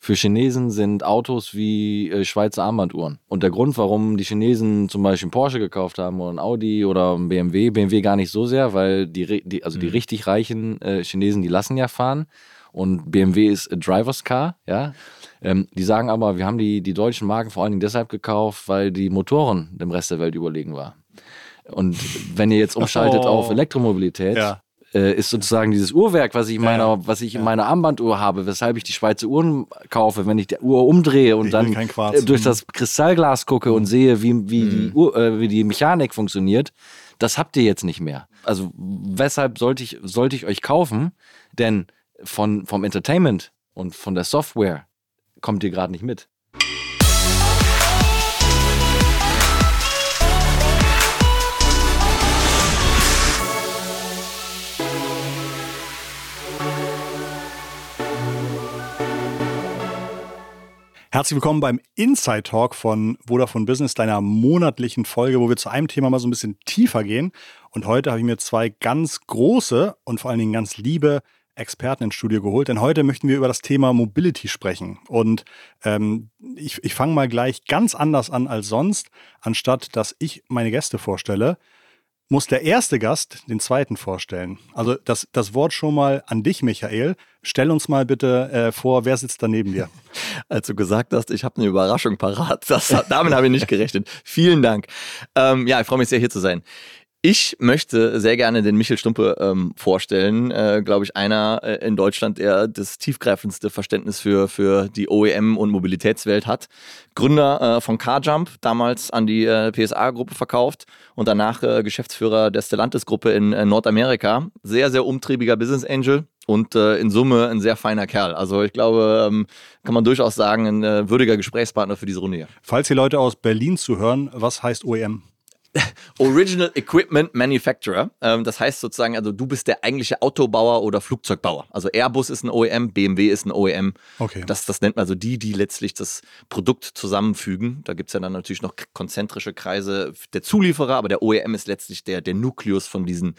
Für Chinesen sind Autos wie Schweizer Armbanduhren. Und der Grund, warum die Chinesen zum Beispiel einen Porsche gekauft haben oder einen Audi oder einen BMW gar nicht so sehr, weil die richtig reichen Chinesen, die lassen ja fahren. Und BMW ist a Driver's Car, ja. Die sagen aber, wir haben die deutschen Marken vor allen Dingen deshalb gekauft, weil die Motoren dem Rest der Welt überlegen waren. Und wenn ihr jetzt umschaltet auf Elektromobilität, ist sozusagen dieses Uhrwerk, was ich in meiner Armbanduhr habe, weshalb ich die Schweizer Uhren kaufe, wenn ich die Uhr umdrehe und dann durch das Kristallglas gucke und sehe, wie die Mechanik funktioniert, das habt ihr jetzt nicht mehr. Also weshalb sollte ich euch kaufen? Denn vom Entertainment und von der Software kommt ihr gerade nicht mit. Herzlich willkommen beim Inside Talk von Vodafone Business, deiner monatlichen Folge, wo wir zu einem Thema mal so ein bisschen tiefer gehen. Und heute habe ich mir zwei ganz große und vor allen Dingen ganz liebe Experten ins Studio geholt, denn heute möchten wir über das Thema Mobility sprechen. Und ich fange mal gleich ganz anders an als sonst. Anstatt dass ich meine Gäste vorstelle, muss der erste Gast den zweiten vorstellen. Also das Wort schon mal an dich, Michael. Stell uns mal bitte vor, wer sitzt da neben dir? Als du gesagt hast, ich habe eine Überraschung parat, damit habe ich nicht gerechnet. Vielen Dank. Ich freue mich sehr, hier zu sein. Ich möchte sehr gerne den Michel Stumpe vorstellen. Glaube ich, einer in Deutschland, der das tiefgreifendste Verständnis für die OEM- und Mobilitätswelt hat. Gründer von CarJump, damals an die PSA-Gruppe verkauft und danach Geschäftsführer der Stellantis-Gruppe in Nordamerika. Sehr, sehr umtriebiger Business Angel und in Summe ein sehr feiner Kerl. Also ich glaube, kann man durchaus sagen, ein würdiger Gesprächspartner für diese Runde hier. Falls die Leute aus Berlin zuhören, was heißt OEM? Original Equipment Manufacturer. Das heißt sozusagen, also du bist der eigentliche Autobauer oder Flugzeugbauer. Also Airbus ist ein OEM, BMW ist ein OEM. Okay. Das nennt man also die letztlich das Produkt zusammenfügen. Da gibt es ja dann natürlich noch konzentrische Kreise der Zulieferer, aber der OEM ist letztlich der Nukleus von diesen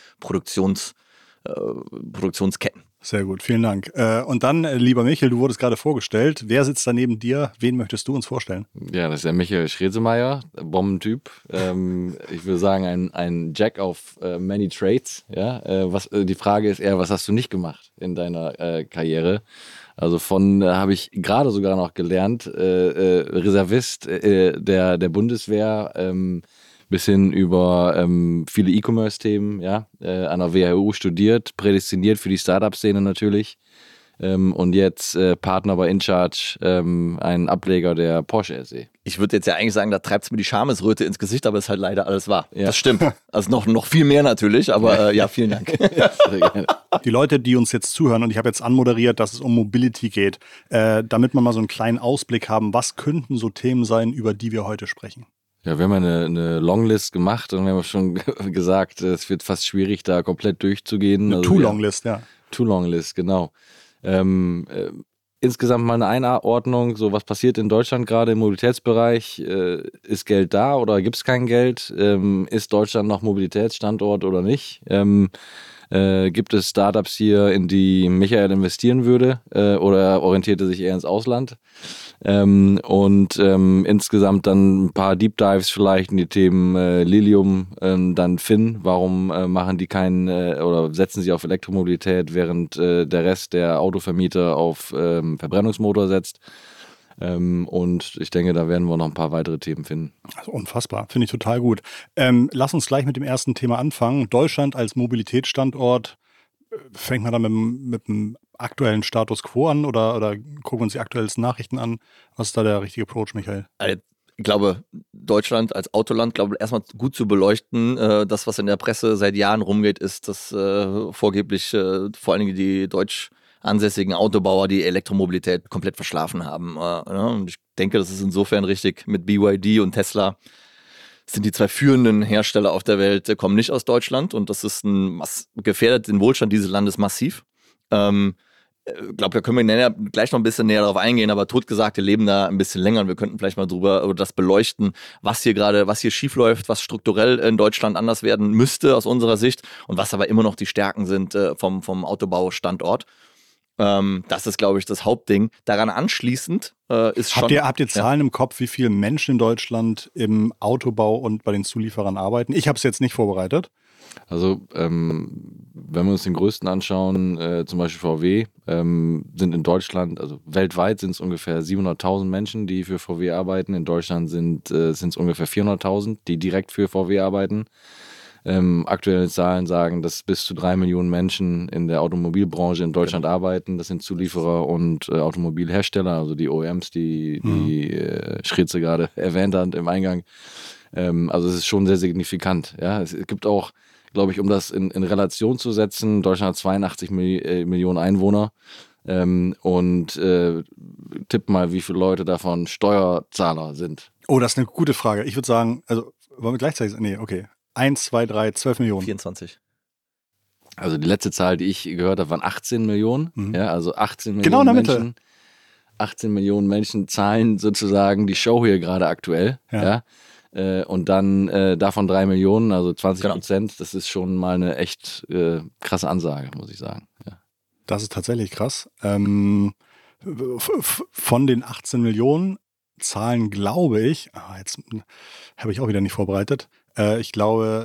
Produktionsketten. Sehr gut, vielen Dank. Und dann, lieber Michael, du wurdest gerade vorgestellt. Wer sitzt da neben dir? Wen möchtest du uns vorstellen? Ja, das ist der Michael Schresemeyer, Bombentyp. Ich würde sagen, ein Jack of many trades. Ja? Die Frage ist eher, was hast du nicht gemacht in deiner Karriere? Also habe ich gerade sogar noch gelernt, Reservist der Bundeswehr, bis hin über viele E-Commerce-Themen, ja, an der WHU studiert, prädestiniert für die Startup-Szene natürlich und jetzt Partner bei InCharge, ein Ableger der Porsche SE. Ich würde jetzt ja eigentlich sagen, da treibt es mir die Schamesröte ins Gesicht, aber es ist halt leider alles wahr. Ja. Das stimmt. Also noch viel mehr natürlich, aber vielen Dank. Die Leute, die uns jetzt zuhören, und ich habe jetzt anmoderiert, dass es um Mobility geht, damit wir mal so einen kleinen Ausblick haben, was könnten so Themen sein, über die wir heute sprechen? Ja, wir haben eine Longlist gemacht und wir haben schon gesagt, es wird fast schwierig, da komplett durchzugehen. Eine Too-Long-List, ja. Too-Long-List, genau. Insgesamt mal eine Einordnung, so was passiert in Deutschland gerade im Mobilitätsbereich. Ist Geld da oder gibt es kein Geld? Ist Deutschland noch Mobilitätsstandort oder nicht? Gibt es Startups hier, in die Michael investieren würde oder orientiert er sich eher ins Ausland? Insgesamt dann ein paar Deep Dives vielleicht in die Themen Lilium, dann Finn, warum machen die oder setzen sie auf Elektromobilität, während der Rest der Autovermieter auf Verbrennungsmotor setzt. Und ich denke, da werden wir noch ein paar weitere Themen finden. Also unfassbar, finde ich total gut. Lass uns gleich mit dem ersten Thema anfangen. Deutschland als Mobilitätsstandort, fängt man dann mit dem aktuellen Status quo an oder gucken wir uns die aktuellsten Nachrichten an? Was ist da der richtige Approach, Michael? Ich glaube, Deutschland als Autoland, erstmal gut zu beleuchten. Das, was in der Presse seit Jahren rumgeht, ist, dass vorgeblich vor allen Dingen die deutsch ansässigen Autobauer die Elektromobilität komplett verschlafen haben. Und ich denke, das ist insofern richtig. Mit BYD und Tesla sind die zwei führenden Hersteller auf der Welt, kommen nicht aus Deutschland und das ist gefährdet den Wohlstand dieses Landes massiv. Ich glaube, da können wir gleich noch ein bisschen näher darauf eingehen, aber Totgesagte leben da ein bisschen länger und wir könnten vielleicht mal drüber das beleuchten, was hier schief läuft, was strukturell in Deutschland anders werden müsste aus unserer Sicht und was aber immer noch die Stärken sind vom Autobaustandort. Das ist, glaube ich, das Hauptding. Daran anschließend ist schon... Habt ihr Zahlen im Kopf, wie viele Menschen in Deutschland im Autobau und bei den Zulieferern arbeiten? Ich habe es jetzt nicht vorbereitet. Also, wenn wir uns den größten anschauen, zum Beispiel VW, sind in Deutschland, also weltweit sind es ungefähr 700.000 Menschen, die für VW arbeiten. In Deutschland sind es ungefähr 400.000, die direkt für VW arbeiten. Aktuelle Zahlen sagen, dass bis zu 3 Millionen Menschen in der Automobilbranche in Deutschland arbeiten. Das sind Zulieferer und Automobilhersteller, also die OEMs, die Schritze gerade erwähnt hat im Eingang. Also es ist schon sehr signifikant. Ja? Es gibt auch, glaube ich, um das in Relation zu setzen, Deutschland hat 82 Millionen Einwohner. Tipp mal, wie viele Leute davon Steuerzahler sind. Oh, das ist eine gute Frage. Ich würde sagen, also wollen wir gleichzeitig... Nee, okay. 1, 2, 3, 12 Millionen. 24. Also die letzte Zahl, die ich gehört habe, waren 18 Millionen. Ja, also 18 Millionen genau in der Menschen. Mitte. 18 Millionen Menschen zahlen sozusagen die Show hier gerade aktuell. Ja. Und dann davon 3 Millionen, also 20%. Das ist schon mal eine echt krasse Ansage, muss ich sagen. Ja. Das ist tatsächlich krass. Von den 18 Millionen Zahlen glaube ich, jetzt habe ich auch wieder nicht vorbereitet, ich glaube,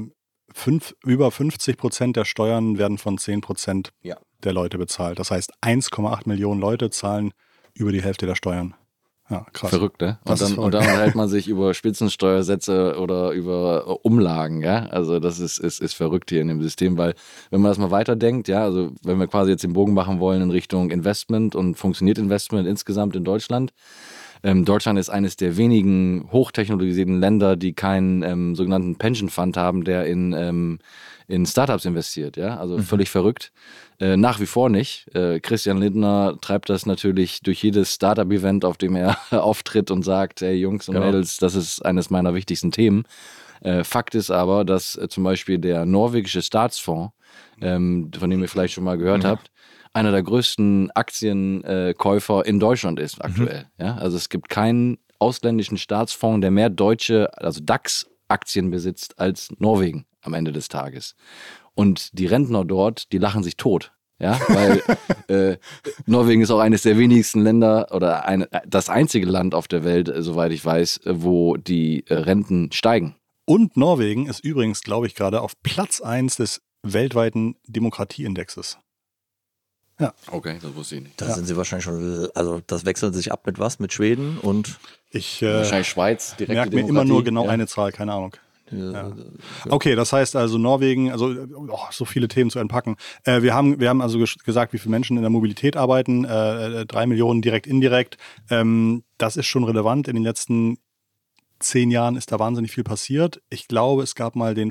über 50% der Steuern werden von 10% der Leute bezahlt. Das heißt, 1,8 Millionen Leute zahlen über die Hälfte der Steuern. Ja, krass. Verrückt, ne? Und dann unterhält man sich über Spitzensteuersätze oder über Umlagen, ja? Also das ist verrückt hier in dem System, weil wenn man das mal weiterdenkt, ja, also wenn wir quasi jetzt den Bogen machen wollen in Richtung Investment und funktioniert Investment insgesamt in Deutschland, Deutschland ist eines der wenigen hochtechnologisierten Länder, die keinen sogenannten Pension Fund haben, der in Startups investiert. Ja? Also völlig verrückt. Nach wie vor nicht. Christian Lindner treibt das natürlich durch jedes Startup-Event, auf dem er auftritt und sagt, hey Jungs und Mädels, das ist eines meiner wichtigsten Themen. Fakt ist aber, dass zum Beispiel der norwegische Staatsfonds, von dem ihr vielleicht schon mal gehört habt, einer der größten Aktienkäufer in Deutschland ist aktuell. Ja? Also es gibt keinen ausländischen Staatsfonds, der mehr deutsche, also DAX-Aktien besitzt als Norwegen am Ende des Tages. Und die Rentner dort, die lachen sich tot. Ja, weil Norwegen ist auch eines der wenigsten Länder oder das einzige Land auf der Welt, soweit ich weiß, wo die Renten steigen. Und Norwegen ist übrigens, glaube ich, gerade auf Platz 1 des weltweiten Demokratieindexes. Ja. Okay, das wusste ich nicht. Da sind sie wahrscheinlich schon, also das wechselt sich ab mit was? Mit Schweden und? Wahrscheinlich Schweiz, direkte merke mir immer nur genau eine Zahl, keine Ahnung. Ja. Okay, das heißt also Norwegen, also so viele Themen zu entpacken. Wir haben also gesagt, wie viele Menschen in der Mobilität arbeiten, 3 Millionen direkt, indirekt. Das ist schon relevant. In den letzten 10 Jahren ist da wahnsinnig viel passiert. Ich glaube, es gab mal den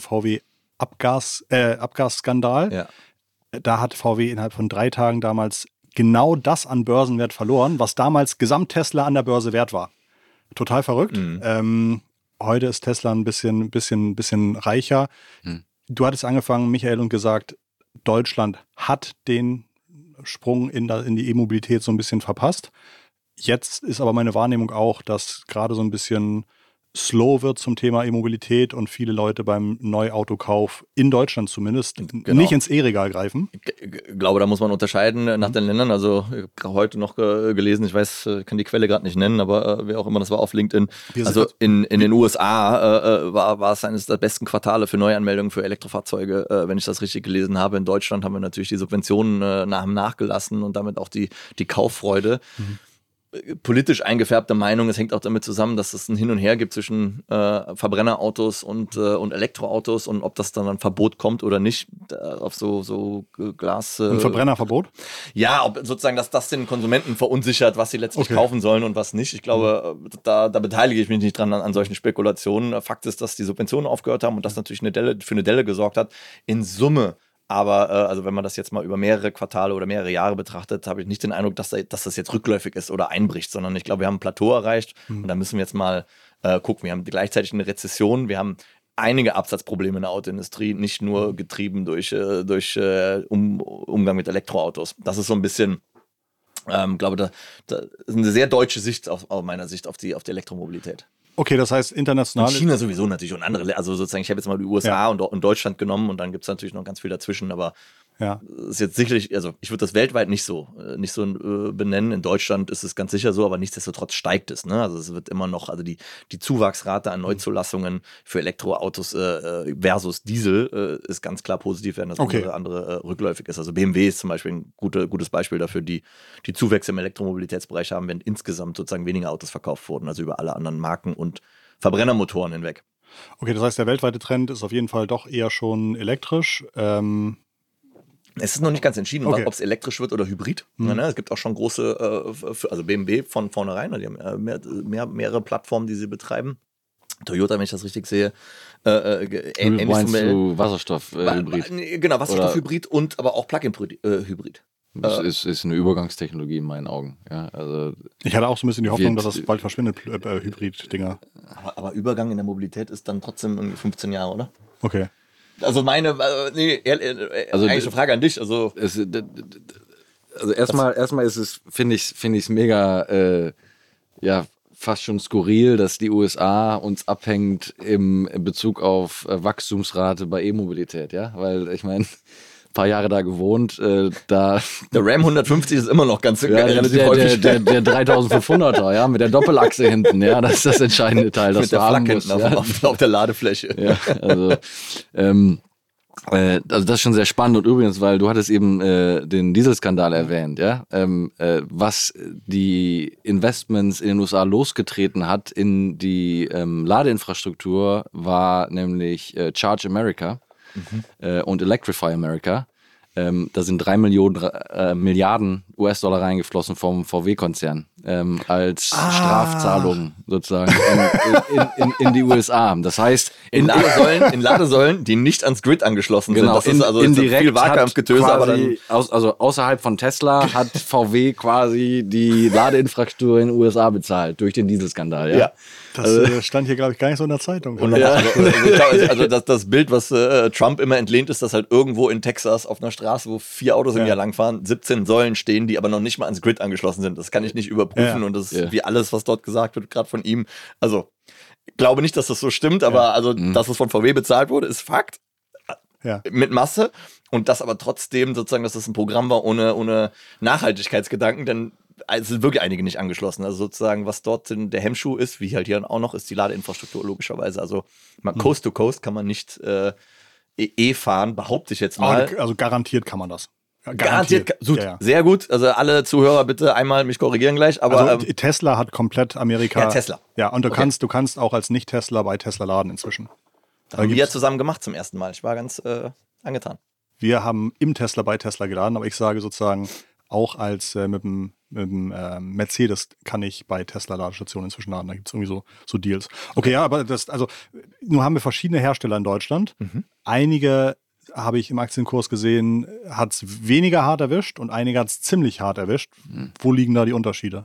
VW-Abgasskandal. Ja. Da hat VW innerhalb von 3 Tagen damals genau das an Börsenwert verloren, was damals Gesamt-Tesla an der Börse wert war. Total verrückt. Heute ist Tesla ein bisschen reicher. Du hattest angefangen, Michael, und gesagt, Deutschland hat den Sprung in die E-Mobilität so ein bisschen verpasst. Jetzt ist aber meine Wahrnehmung auch, dass gerade so ein bisschen slow wird zum Thema E-Mobilität und viele Leute beim Neuautokauf in Deutschland zumindest nicht ins E-Regal greifen. Ich glaube, da muss man unterscheiden nach den Ländern. Also ich habe heute noch gelesen, ich weiß, kann die Quelle gerade nicht nennen, aber wer auch immer, das war auf LinkedIn. Also in den USA war es eines der besten Quartale für Neuanmeldungen für Elektrofahrzeuge, wenn ich das richtig gelesen habe. In Deutschland haben wir natürlich die Subventionen nachgelassen und damit auch die Kauffreude. Politisch eingefärbte Meinung, es hängt auch damit zusammen, dass es ein Hin und Her gibt zwischen Verbrennerautos und Elektroautos und ob das dann ein Verbot kommt oder nicht, auf so Glas... Ein Verbrennerverbot? Ja, ob sozusagen, dass das den Konsumenten verunsichert, was sie letztlich kaufen sollen und was nicht. Ich glaube, da beteilige ich mich nicht dran an solchen Spekulationen. Fakt ist, dass die Subventionen aufgehört haben und das natürlich für eine Delle gesorgt hat. In Summe. Aber also wenn man das jetzt mal über mehrere Quartale oder mehrere Jahre betrachtet, habe ich nicht den Eindruck, dass das jetzt rückläufig ist oder einbricht, sondern ich glaube, wir haben ein Plateau erreicht und da müssen wir jetzt mal gucken. Wir haben gleichzeitig eine Rezession, wir haben einige Absatzprobleme in der Autoindustrie, nicht nur getrieben durch Umgang mit Elektroautos. Das ist so ein bisschen, glaube da ist eine sehr deutsche Sicht aus meiner Sicht auf die Elektromobilität. Okay, das heißt international. Und China sowieso natürlich und andere, also sozusagen, ich habe jetzt mal die USA und Deutschland genommen und dann gibt es natürlich noch ganz viel dazwischen, aber Ja. Ist jetzt sicherlich, also ich würde das weltweit nicht so benennen. In Deutschland ist es ganz sicher so, aber nichtsdestotrotz steigt es. Ne? Also es wird immer noch, also die Zuwachsrate an Neuzulassungen für Elektroautos versus Diesel ist ganz klar positiv, während das andere rückläufig ist. Also BMW ist zum Beispiel ein gutes Beispiel dafür, die Zuwächse im Elektromobilitätsbereich haben, wenn insgesamt sozusagen weniger Autos verkauft wurden, also über alle anderen Marken und Verbrennermotoren hinweg. Okay, das heißt, der weltweite Trend ist auf jeden Fall doch eher schon elektrisch. Es ist noch nicht ganz entschieden, ob es elektrisch wird oder hybrid. Ja, ne? Es gibt auch schon große, also BMW von vornherein, die haben mehrere Plattformen, die sie betreiben. Toyota, wenn ich das richtig sehe, ähnlich zu Wasserstoff-Hybrid. Genau, Wasserstoff-Hybrid und aber auch Plug-in-Hybrid. Das ist eine Übergangstechnologie in meinen Augen. Ja, also ich hatte auch so ein bisschen die Hoffnung, dass das bald verschwindet, Hybrid-Dinger. Aber Übergang in der Mobilität ist dann trotzdem irgendwie 15 Jahre, oder? Okay. Also eigentlich eine Frage an dich. Also erstmal ist es, finde ich es mega, fast schon skurril, dass die USA uns abhängt im Bezug auf Wachstumsrate bei E-Mobilität, ja, weil ich meine, ein paar Jahre da gewohnt, der Ram 150 ist immer noch ganz relativ häufig. Der 3500er, ja, mit der Doppelachse hinten, ja, das ist das entscheidende Teil, das mit der Flak hinten auf der Ladefläche. Ja, also das ist schon sehr spannend und übrigens, weil du hattest eben den Dieselskandal erwähnt, ja, was die Investments in den USA losgetreten hat in die Ladeinfrastruktur, war nämlich Charge America und Electrify America. Da sind 3 Milliarden US-Dollar reingeflossen vom VW-Konzern als Strafzahlung sozusagen in die USA. Das heißt, in Ladesäulen, die nicht ans Grid angeschlossen sind. Das ist also indirekt viel Wahlkampfgetöse, aber dann also außerhalb von Tesla hat VW quasi die Ladeinfrastruktur in den USA bezahlt durch den Dieselskandal. Ja. Das stand hier, glaube ich, gar nicht so in der Zeitung. Und also das Bild, was Trump immer entlehnt, ist, dass halt irgendwo in Texas auf einer Straße, wo 4 Autos im Jahr langfahren, 17 Säulen stehen, die aber noch nicht mal ans Grid angeschlossen sind. Das kann ich nicht überprüfen und das ist wie alles, was dort gesagt wird, gerade von ihm. Also, ich glaube nicht, dass das so stimmt, aber dass es von VW bezahlt wurde, ist Fakt. Ja. Mit Masse. Und das aber trotzdem sozusagen, dass das ein Programm war ohne Nachhaltigkeitsgedanken, denn es sind wirklich einige nicht angeschlossen. Also sozusagen, was dort der Hemmschuh ist, wie halt hier auch noch, ist die Ladeinfrastruktur logischerweise. Also Coast to Coast kann man nicht fahren, behaupte ich jetzt mal. Also garantiert kann man das. Garantiert. Sehr gut. Also alle Zuhörer bitte einmal mich korrigieren gleich. Aber also Tesla hat komplett Amerika. Ja, Tesla. Ja, und du kannst auch als Nicht-Tesla bei Tesla laden inzwischen. Haben wir zusammen gemacht zum ersten Mal. Ich war ganz angetan. Wir haben im Tesla bei Tesla geladen, aber ich sage sozusagen, auch als mit dem Mercedes kann ich bei Tesla-Ladestationen inzwischen laden. Da gibt es irgendwie so Deals. Okay, ja, aber nun haben wir verschiedene Hersteller in Deutschland. Einige habe ich im Aktienkurs gesehen, hat es weniger hart erwischt und einige hat es ziemlich hart erwischt. Wo liegen da die Unterschiede?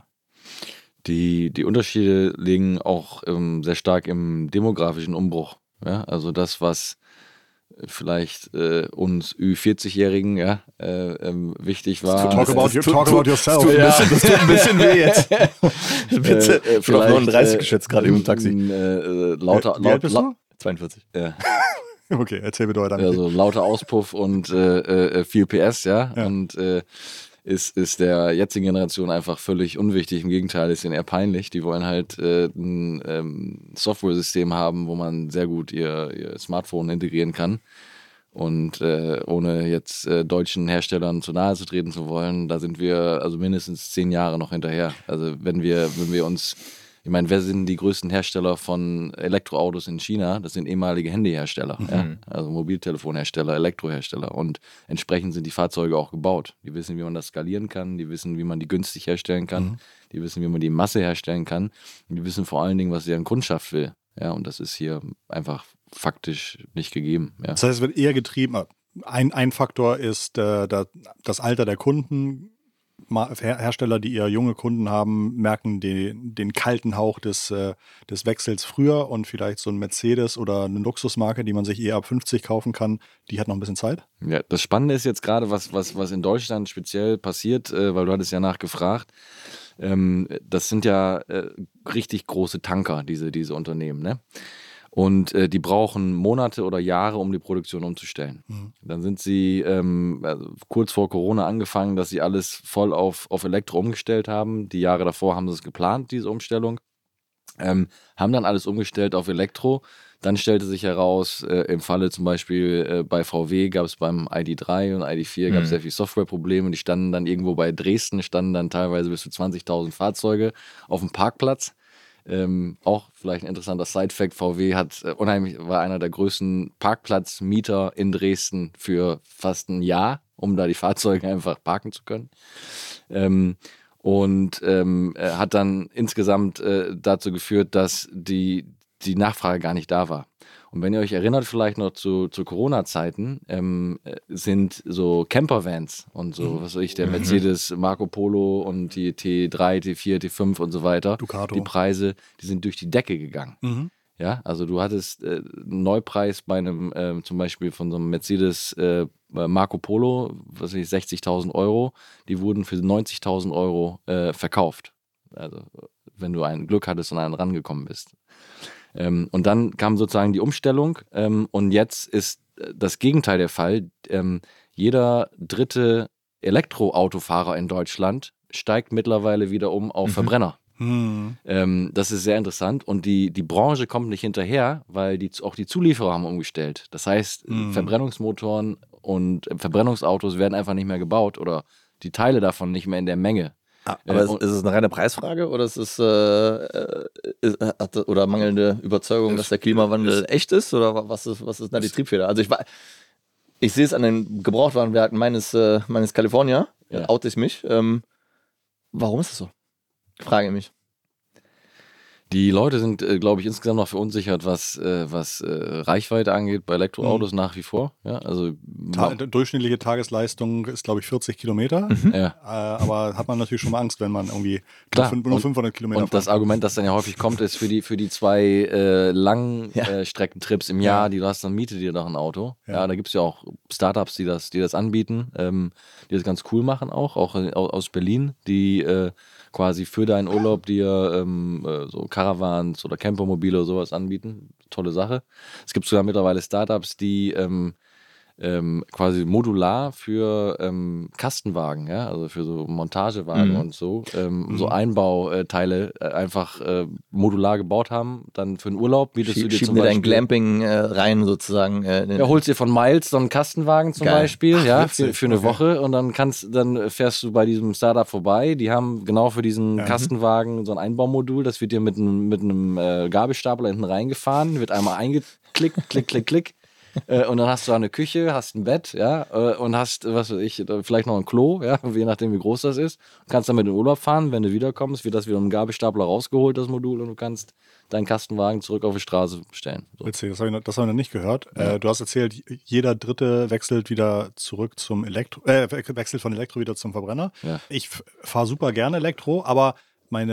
Die Unterschiede liegen auch sehr stark im demografischen Umbruch. Ja? Also das, was vielleicht uns Ü40-Jährigen wichtig war. Talk about yourself. Das tut ein bisschen weh jetzt. Bitte. Ich bin auf 39 geschätzt gerade im Taxi. Wie bist du? 42. Ja. Okay, erzähl bitte weiter. Also lauter Auspuff und viel PS, ja. Und ist der jetzigen Generation einfach völlig unwichtig. Im Gegenteil, ist ihnen eher peinlich. Die wollen halt ein Software-System haben, wo man sehr gut ihr Smartphone integrieren kann. Und ohne jetzt deutschen Herstellern zu nahe zu treten zu wollen, da sind wir also mindestens 10 Jahre noch hinterher. Also wenn wir uns, ich meine, wer sind die größten Hersteller von Elektroautos in China? Das sind ehemalige Handyhersteller, ja? Also Mobiltelefonhersteller, Elektrohersteller. Und entsprechend sind die Fahrzeuge auch gebaut. Die wissen, wie man das skalieren kann, die wissen, wie man die günstig herstellen kann, die wissen, wie man die in Masse herstellen kann. Und die wissen vor allen Dingen, was deren Kundschaft will. Ja, und das ist hier einfach faktisch nicht gegeben. Ja. Das heißt, es wird eher getrieben. Ein Faktor ist das Alter der Kunden. Hersteller, die eher junge Kunden haben, merken den kalten Hauch des Wechsels früher und vielleicht so ein Mercedes oder eine Luxusmarke, die man sich eher ab 50 kaufen kann, die hat noch ein bisschen Zeit. Ja, das Spannende ist jetzt gerade, was in Deutschland speziell passiert, weil du hattest ja nachgefragt, das sind ja richtig große Tanker, diese Unternehmen, ne? Und die brauchen Monate oder Jahre, um die Produktion umzustellen. Dann sind sie kurz vor Corona angefangen, dass sie alles voll auf Elektro umgestellt haben. Die Jahre davor haben sie es geplant, diese Umstellung. Haben dann alles umgestellt auf Elektro. Dann stellte sich heraus, im Falle zum Beispiel bei VW gab es beim ID3 und ID4 gab es sehr viel Softwareprobleme. Die standen dann irgendwo bei Dresden, standen dann teilweise bis zu 20.000 Fahrzeuge auf dem Parkplatz. Auch vielleicht ein interessanter Side-Fact, VW war einer der größten Parkplatzmieter in Dresden für fast ein Jahr, um da die Fahrzeuge einfach parken zu können. Hat dann insgesamt dazu geführt, dass die Nachfrage gar nicht da war. Und wenn ihr euch erinnert, vielleicht noch zu Corona-Zeiten, sind so Campervans und so, was weiß ich, der Mercedes Marco Polo und die T3, T4, T5 und so weiter, Ducato. die Preise, die sind durch die Decke gegangen. Ja, also du hattest einen Neupreis bei einem, zum Beispiel von so einem Mercedes Marco Polo, was weiß ich, 60.000 Euro, die wurden für 90.000 Euro verkauft. Also wenn du ein Glück hattest und an einen rangekommen bist. Und dann kam sozusagen die Umstellung und jetzt ist das Gegenteil der Fall. Jeder dritte Elektroautofahrer in Deutschland steigt mittlerweile wieder auf Verbrenner. Das ist sehr interessant und die Branche kommt nicht hinterher, weil auch die Zulieferer haben umgestellt. Das heißt, Verbrennungsmotoren und Verbrennungsautos werden einfach nicht mehr gebaut oder die Teile davon nicht mehr in der Menge. Aber ist es eine reine Preisfrage oder ist es oder mangelnde Überzeugung, dass der Klimawandel echt ist? Oder was ist da die Triebfeder? Also ich sehe es an den Gebrauchtwarenwerken meines California, oute ich mich. Warum ist das so? Frage ich mich. Die Leute sind, glaube ich, insgesamt noch verunsichert, was Reichweite angeht bei Elektroautos nach wie vor. Ja, also durchschnittliche Tagesleistung ist, glaube ich, 40 Kilometer. Aber hat man natürlich schon mal Angst, wenn man irgendwie nur 500 Kilometer Und das Argument, das dann ja häufig kommt, ist für die zwei Langstreckentrips im Jahr, die du hast, dann miete dir doch ein Auto. Ja, da gibt es ja auch Startups, die das anbieten, die das ganz cool machen auch aus Berlin, die quasi für deinen Urlaub dir so Caravans oder Campermobile oder sowas anbieten. Tolle Sache. Es gibt sogar mittlerweile Startups, die quasi modular für Kastenwagen, ja, also für so Montagewagen und so Einbauteile einfach modular gebaut haben, dann für den Urlaub bietest du dir zum Beispiel... dein Glamping rein sozusagen. Holst dir von Miles so einen Kastenwagen zum Beispiel, für eine Woche und dann fährst du bei diesem Startup vorbei, die haben genau für diesen Kastenwagen so ein Einbaumodul, das wird dir mit einem Gabelstapler hinten reingefahren, wird einmal eingeklickt, klick, klick, klick. Und dann hast du eine Küche, hast ein Bett, und hast, was weiß ich, vielleicht noch ein Klo, je nachdem wie groß das ist. Du kannst damit in den Urlaub fahren, wenn du wiederkommst, wird das wieder im Gabelstapler rausgeholt, das Modul, und du kannst deinen Kastenwagen zurück auf die Straße stellen. So. Witzig, das habe ich noch nicht gehört. Ja. Du hast erzählt, jeder Dritte wechselt wieder zurück zum wechselt von Elektro wieder zum Verbrenner. Ja. Ich fahre super gerne Elektro, aber in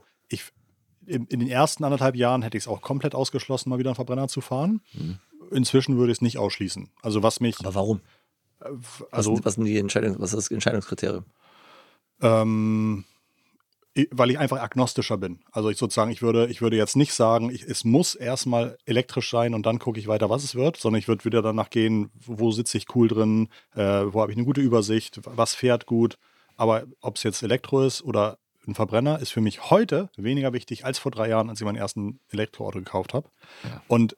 den ersten 1,5 Jahren hätte ich es auch komplett ausgeschlossen, mal wieder einen Verbrenner zu fahren. Inzwischen würde ich es nicht ausschließen. Also was mich... Aber warum? Was ist das Entscheidungskriterium? Weil ich einfach agnostischer bin. Also ich würde jetzt nicht sagen, es muss erstmal elektrisch sein und dann gucke ich weiter, was es wird, sondern ich würde wieder danach gehen, wo sitze ich cool drin, wo habe ich eine gute Übersicht, was fährt gut. Aber ob es jetzt Elektro ist oder ein Verbrenner, ist für mich heute weniger wichtig als vor 3 Jahren, als ich meinen ersten Elektroauto gekauft habe. Ja. Und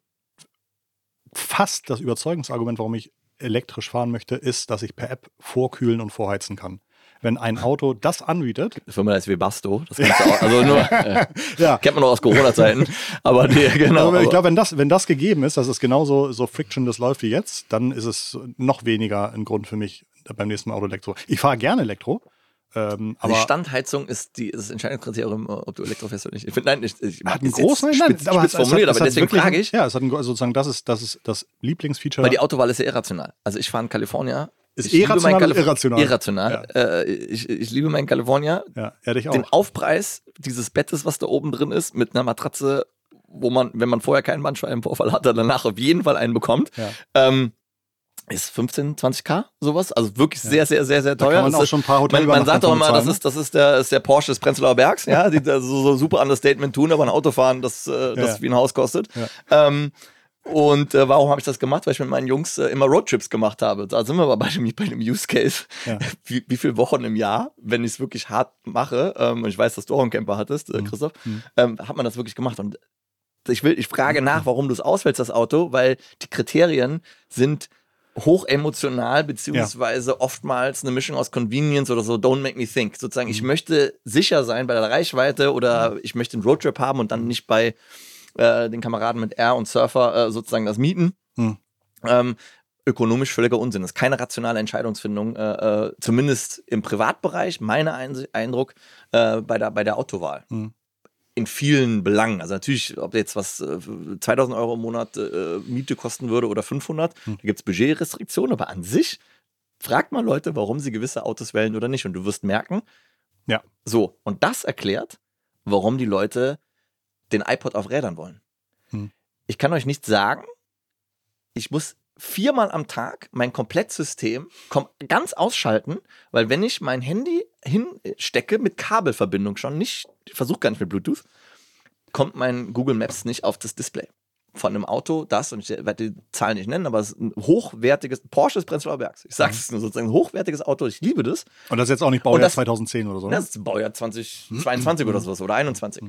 fast das Überzeugungsargument, warum ich elektrisch fahren möchte, ist, dass ich per App vorkühlen und vorheizen kann. Wenn ein Auto das anbietet. Die Firma heißt Webasto. Das kannst du auch, also nur, kennt man noch aus Corona-Zeiten. Aber genau. Ich glaube, wenn das gegeben ist, dass es genauso so frictionless läuft wie jetzt, dann ist es noch weniger ein Grund für mich beim nächsten Mal Auto Elektro. Ich fahre gerne Elektro. Aber die Standheizung ist das Entscheidungskriterium, ob du Elektro fährst oder nicht. Ich finde, nein, ich mag es spitz formuliert, aber deswegen frage ich. Ja, es hat sozusagen, das ist das Lieblingsfeature. Weil die Autowahl ist ja irrational. Also ich fahre in California. Ist irrational oder irrational? Irrational. Ja. Ich liebe meinen California. Ja, dich auch. Den Aufpreis dieses Bettes, was da oben drin ist, mit einer Matratze, wo man, wenn man vorher keinen Bandscheibenvorfall hatte, danach auf jeden Fall einen bekommt. Ja. ist 15, 20k, sowas. Also wirklich sehr, sehr, sehr, sehr teuer. Da kann man auch schon ein paar Man sagt doch immer, das ist der Porsche des Prenzlauer Bergs, ja, die da so super Understatement tun, aber ein Autofahren, das wie ein Haus kostet. Ja. Warum habe ich das gemacht? Weil ich mit meinen Jungs immer Roadtrips gemacht habe. Da sind wir aber bei dem Use Case. Ja. Wie viele Wochen im Jahr, wenn ich es wirklich hart mache, und ich weiß, dass du auch einen Camper hattest, Christoph, hat man das wirklich gemacht. Und ich frage nach, warum du es auswählst, das Auto, weil die Kriterien sind hochemotional, beziehungsweise oftmals eine Mischung aus Convenience oder so, don't make me think. Sozusagen, ich möchte sicher sein bei der Reichweite oder ich möchte einen Roadtrip haben und dann nicht bei den Kameraden mit R und Surfer sozusagen das mieten. Ökonomisch völliger Unsinn. Das ist keine rationale Entscheidungsfindung, zumindest im Privatbereich, meiner Eindruck, bei der Autowahl. In vielen Belangen. Also natürlich, ob jetzt was 2.000 Euro im Monat Miete kosten würde oder 500, da gibt es Budgetrestriktionen, aber an sich fragt man Leute, warum sie gewisse Autos wählen oder nicht und du wirst merken, so, und das erklärt, warum die Leute den iPod auf Rädern wollen. Ich kann euch nicht sagen, ich muss 4-mal am Tag mein Komplettsystem ganz ausschalten, weil wenn ich mein Handy hinstecke mit Kabelverbindung schon, ich versuche gar nicht mit Bluetooth, kommt mein Google Maps nicht auf das Display. Von einem Auto, und ich werde die Zahlen nicht nennen, aber es ist ein hochwertiges, Porsche des Prenzlauer Bergs. Ich sage es nur sozusagen, ein hochwertiges Auto, ich liebe das. Und das ist jetzt auch nicht Baujahr 2010 oder so, ne? Das ist Baujahr 2022 oder sowas, oder 21.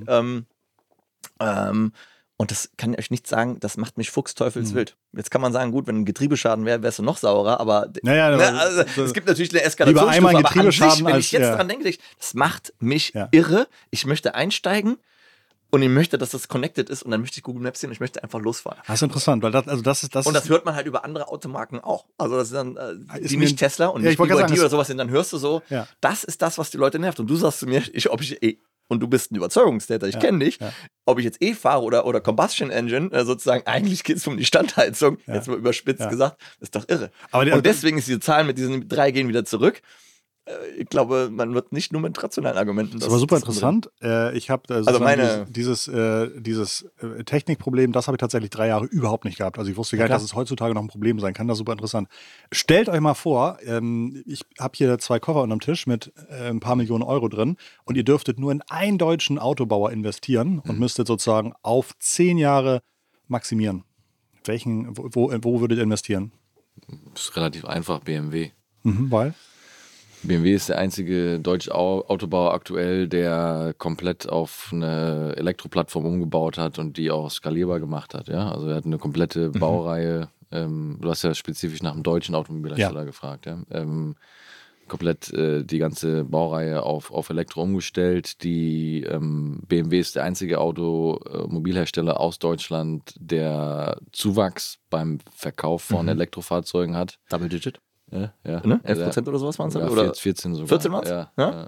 Und das kann ich euch nicht sagen, das macht mich fuchsteufelswild. Jetzt kann man sagen, gut, wenn ein Getriebeschaden wäre, wärst du noch saurer, aber es gibt natürlich eine Eskalationsstufe, aber an sich, wenn ich jetzt dran denke, das macht mich irre. Ich möchte einsteigen und ich möchte, dass das connected ist und dann möchte ich Google Maps sehen und ich möchte einfach losfahren. Das ist interessant, weil das ist... Und das hört man halt über andere Automarken auch. Also das sind dann, die nicht Tesla und nicht BYD oder sowas sind, dann hörst du so, das ist das, was die Leute nervt. Und du sagst zu mir, und du bist ein Überzeugungstäter, ich kenne dich, ob ich jetzt fahre oder Combustion Engine, sozusagen, eigentlich geht es um die Standheizung, jetzt mal überspitzt gesagt, ist doch irre. Und deswegen ist diese Zahl mit diesen 3 gehen wieder zurück. Ich glaube, man wird nicht nur mit rationalen Argumenten. Das war super interessant. Ich habe dieses Technikproblem, das habe ich tatsächlich 3 Jahre überhaupt nicht gehabt. Also ich wusste gar nicht, dass es heutzutage noch ein Problem sein kann. Das ist super interessant. Stellt euch mal vor, ich habe hier 2 Koffer unterm Tisch mit ein paar Millionen Euro drin und ihr dürftet nur in einen deutschen Autobauer investieren und müsstet sozusagen auf 10 Jahre maximieren. Wo würdet ihr investieren? Das ist relativ einfach, BMW. Weil? BMW ist der einzige deutsche Autobauer aktuell, der komplett auf eine Elektroplattform umgebaut hat und die auch skalierbar gemacht hat. Ja? Also er hat eine komplette Baureihe, du hast ja spezifisch nach einem deutschen Automobilhersteller gefragt, komplett die ganze Baureihe auf Elektro umgestellt. Die BMW ist der einzige Automobilhersteller aus Deutschland, der Zuwachs beim Verkauf von Elektrofahrzeugen hat. Double Digit? Ja. Ne? 11% oder sowas waren es? Ja, oder 14 sogar. 14 waren es? Ja.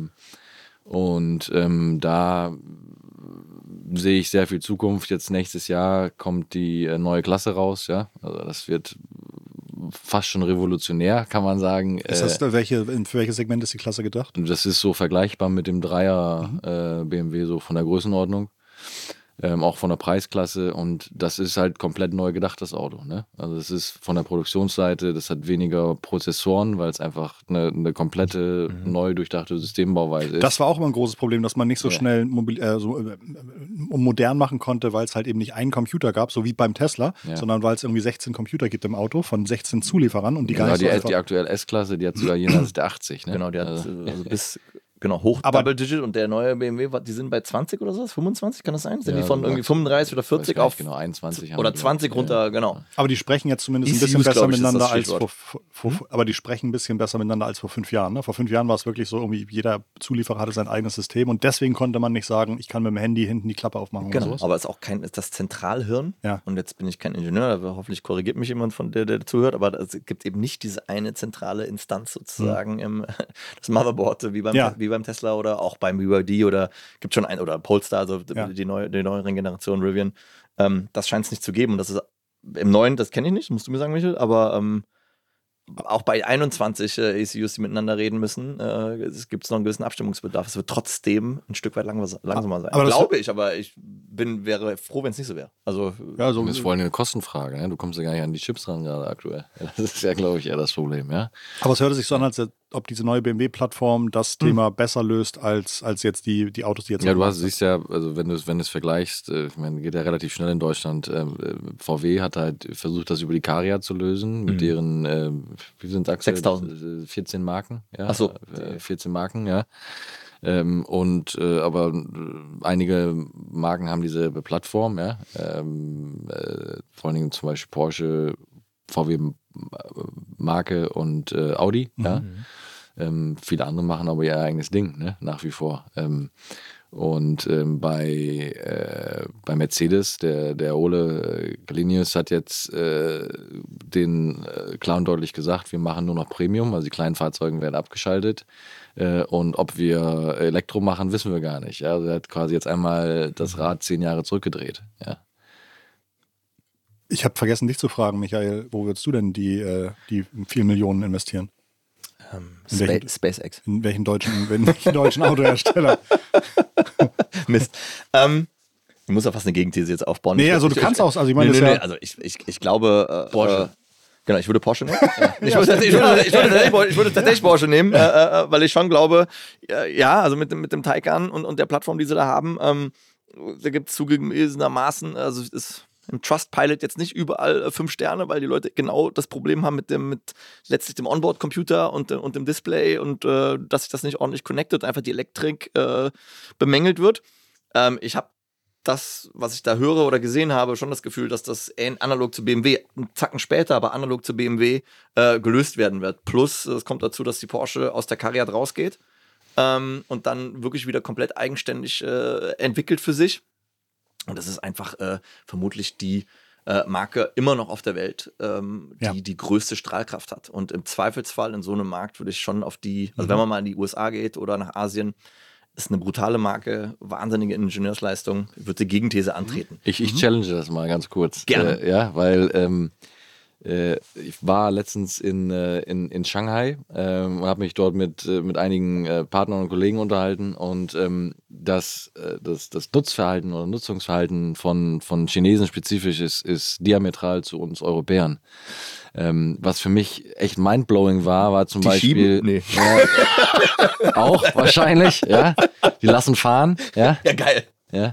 Da sehe ich sehr viel Zukunft. Jetzt nächstes Jahr kommt die neue Klasse raus. Ja? Also das wird fast schon revolutionär, kann man sagen. Ist das für welches Segment ist die Klasse gedacht? Das ist so vergleichbar mit dem 3er BMW, so von der Größenordnung. Auch von der Preisklasse, und das ist halt komplett neu gedacht, das Auto. Ne? Also es ist von der Produktionsseite, das hat weniger Prozessoren, weil es einfach eine komplette neu durchdachte Systembauweise ist. Das war auch immer ein großes Problem, dass man nicht so schnell modern machen konnte, weil es halt eben nicht einen Computer gab, so wie beim Tesla, sondern weil es irgendwie 16 Computer gibt im Auto von 16 Zulieferern und die gar nicht so einfach... Die aktuelle S-Klasse, die hat sogar jenseits der 80. Ne? Genau, die hat bis... Genau, hoch Double Digit, und der neue BMW, die sind bei 20 oder so, 25, kann das sein? Sind die von irgendwie 35 oder 40 auf genau, 21 oder 20 runter, genau. Aber die sprechen jetzt zumindest ein bisschen besser miteinander als aber die sprechen ein bisschen besser miteinander als vor 5 Jahren. Ne? Vor 5 Jahren war es wirklich so, irgendwie jeder Zulieferer hatte sein eigenes System und deswegen konnte man nicht sagen, ich kann mit dem Handy hinten die Klappe aufmachen. Genau, oder sowas. aber es ist auch ist das Zentralhirn, und jetzt bin ich kein Ingenieur, aber hoffentlich korrigiert mich jemand von der zuhört, aber es gibt eben nicht diese eine zentrale Instanz sozusagen, das Motherboard, wie beim Tesla oder auch beim BYD oder gibt schon oder Polestar, also die neueren Generationen, Rivian. Das scheint es nicht zu geben. Und das ist im neuen, das kenne ich nicht, musst du mir sagen, Michael, aber auch bei 21 ECUs, die miteinander reden müssen, es gibt noch einen gewissen Abstimmungsbedarf. Es wird trotzdem ein Stück weit langsamer sein. Aber glaube ich, aber ich wäre froh, wenn es nicht so wäre. Also, Ja, so Das ist vor allem eine Kostenfrage. Ne? Du kommst ja gar nicht an die Chips ran gerade aktuell. Das ist ja, glaube ich, eher das Problem. Ja? Aber es hörte sich so an, als ob diese neue BMW-Plattform das Thema besser löst als jetzt die Autos, die jetzt Ja, auf dem du Markt siehst ja, also wenn du es vergleichst, ich meine, geht ja relativ schnell in Deutschland. VW hat halt versucht, das über die Caria zu lösen, mit deren, wie sind es, 6.000. 14 Marken. Ja? Ach so. 14 Marken, ja. Aber einige Marken haben dieselbe Plattform, ja. Vor allen Dingen zum Beispiel Porsche, VW Marke und Audi, ja. Viele andere machen aber ihr eigenes Ding, ne? Nach wie vor. Bei Mercedes, der Ole Kalinius hat jetzt klar und deutlich gesagt, wir machen nur noch Premium, also die kleinen Fahrzeuge werden abgeschaltet. Und ob wir Elektro machen, wissen wir gar nicht. Ja? Also er hat quasi jetzt einmal das Rad 10 Jahre zurückgedreht. Ja. Ich habe vergessen, dich zu fragen, Michael, wo würdest du denn die vielen Millionen investieren? SpaceX. In welchen deutschen Autohersteller? Mist. Ich muss ja fast eine Gegenthese jetzt aufbauen. Nee, also du kannst auch, also ich meine, also ich glaube, Porsche. Genau, ich würde Porsche nehmen. Ich würde tatsächlich Porsche nehmen, weil ich schon glaube, also mit dem Taycan und der Plattform, die sie da haben, da gibt es zugegebenermaßen, also ist im Trustpilot jetzt nicht überall 5 Sterne, weil die Leute genau das Problem haben mit letztlich dem Onboard-Computer und dem Display und dass sich das nicht ordentlich connectet und einfach die Elektrik bemängelt wird. Ich habe das, was ich da höre oder gesehen habe, schon das Gefühl, dass das analog zu BMW, einen Zacken später, aber analog zu BMW gelöst werden wird. Plus, es kommt dazu, dass die Porsche aus der Cariad rausgeht und dann wirklich wieder komplett eigenständig entwickelt für sich. Und das ist einfach vermutlich die Marke immer noch auf der Welt, die größte Strahlkraft hat. Und im Zweifelsfall in so einem Markt würde ich schon auf wenn man mal in die USA geht oder nach Asien, ist eine brutale Marke, wahnsinnige Ingenieursleistung, wird die Gegenthese antreten. Ich challenge das mal ganz kurz. Gerne. Weil ich war letztens in Shanghai und habe mich dort mit einigen Partnern und Kollegen unterhalten und das Nutzverhalten oder Nutzungsverhalten von Chinesen spezifisch ist diametral zu uns Europäern. Was für mich echt mindblowing war zum Beispiel. Nee. Auch wahrscheinlich, ja. Die lassen fahren, ja. Ja, geil. Ja.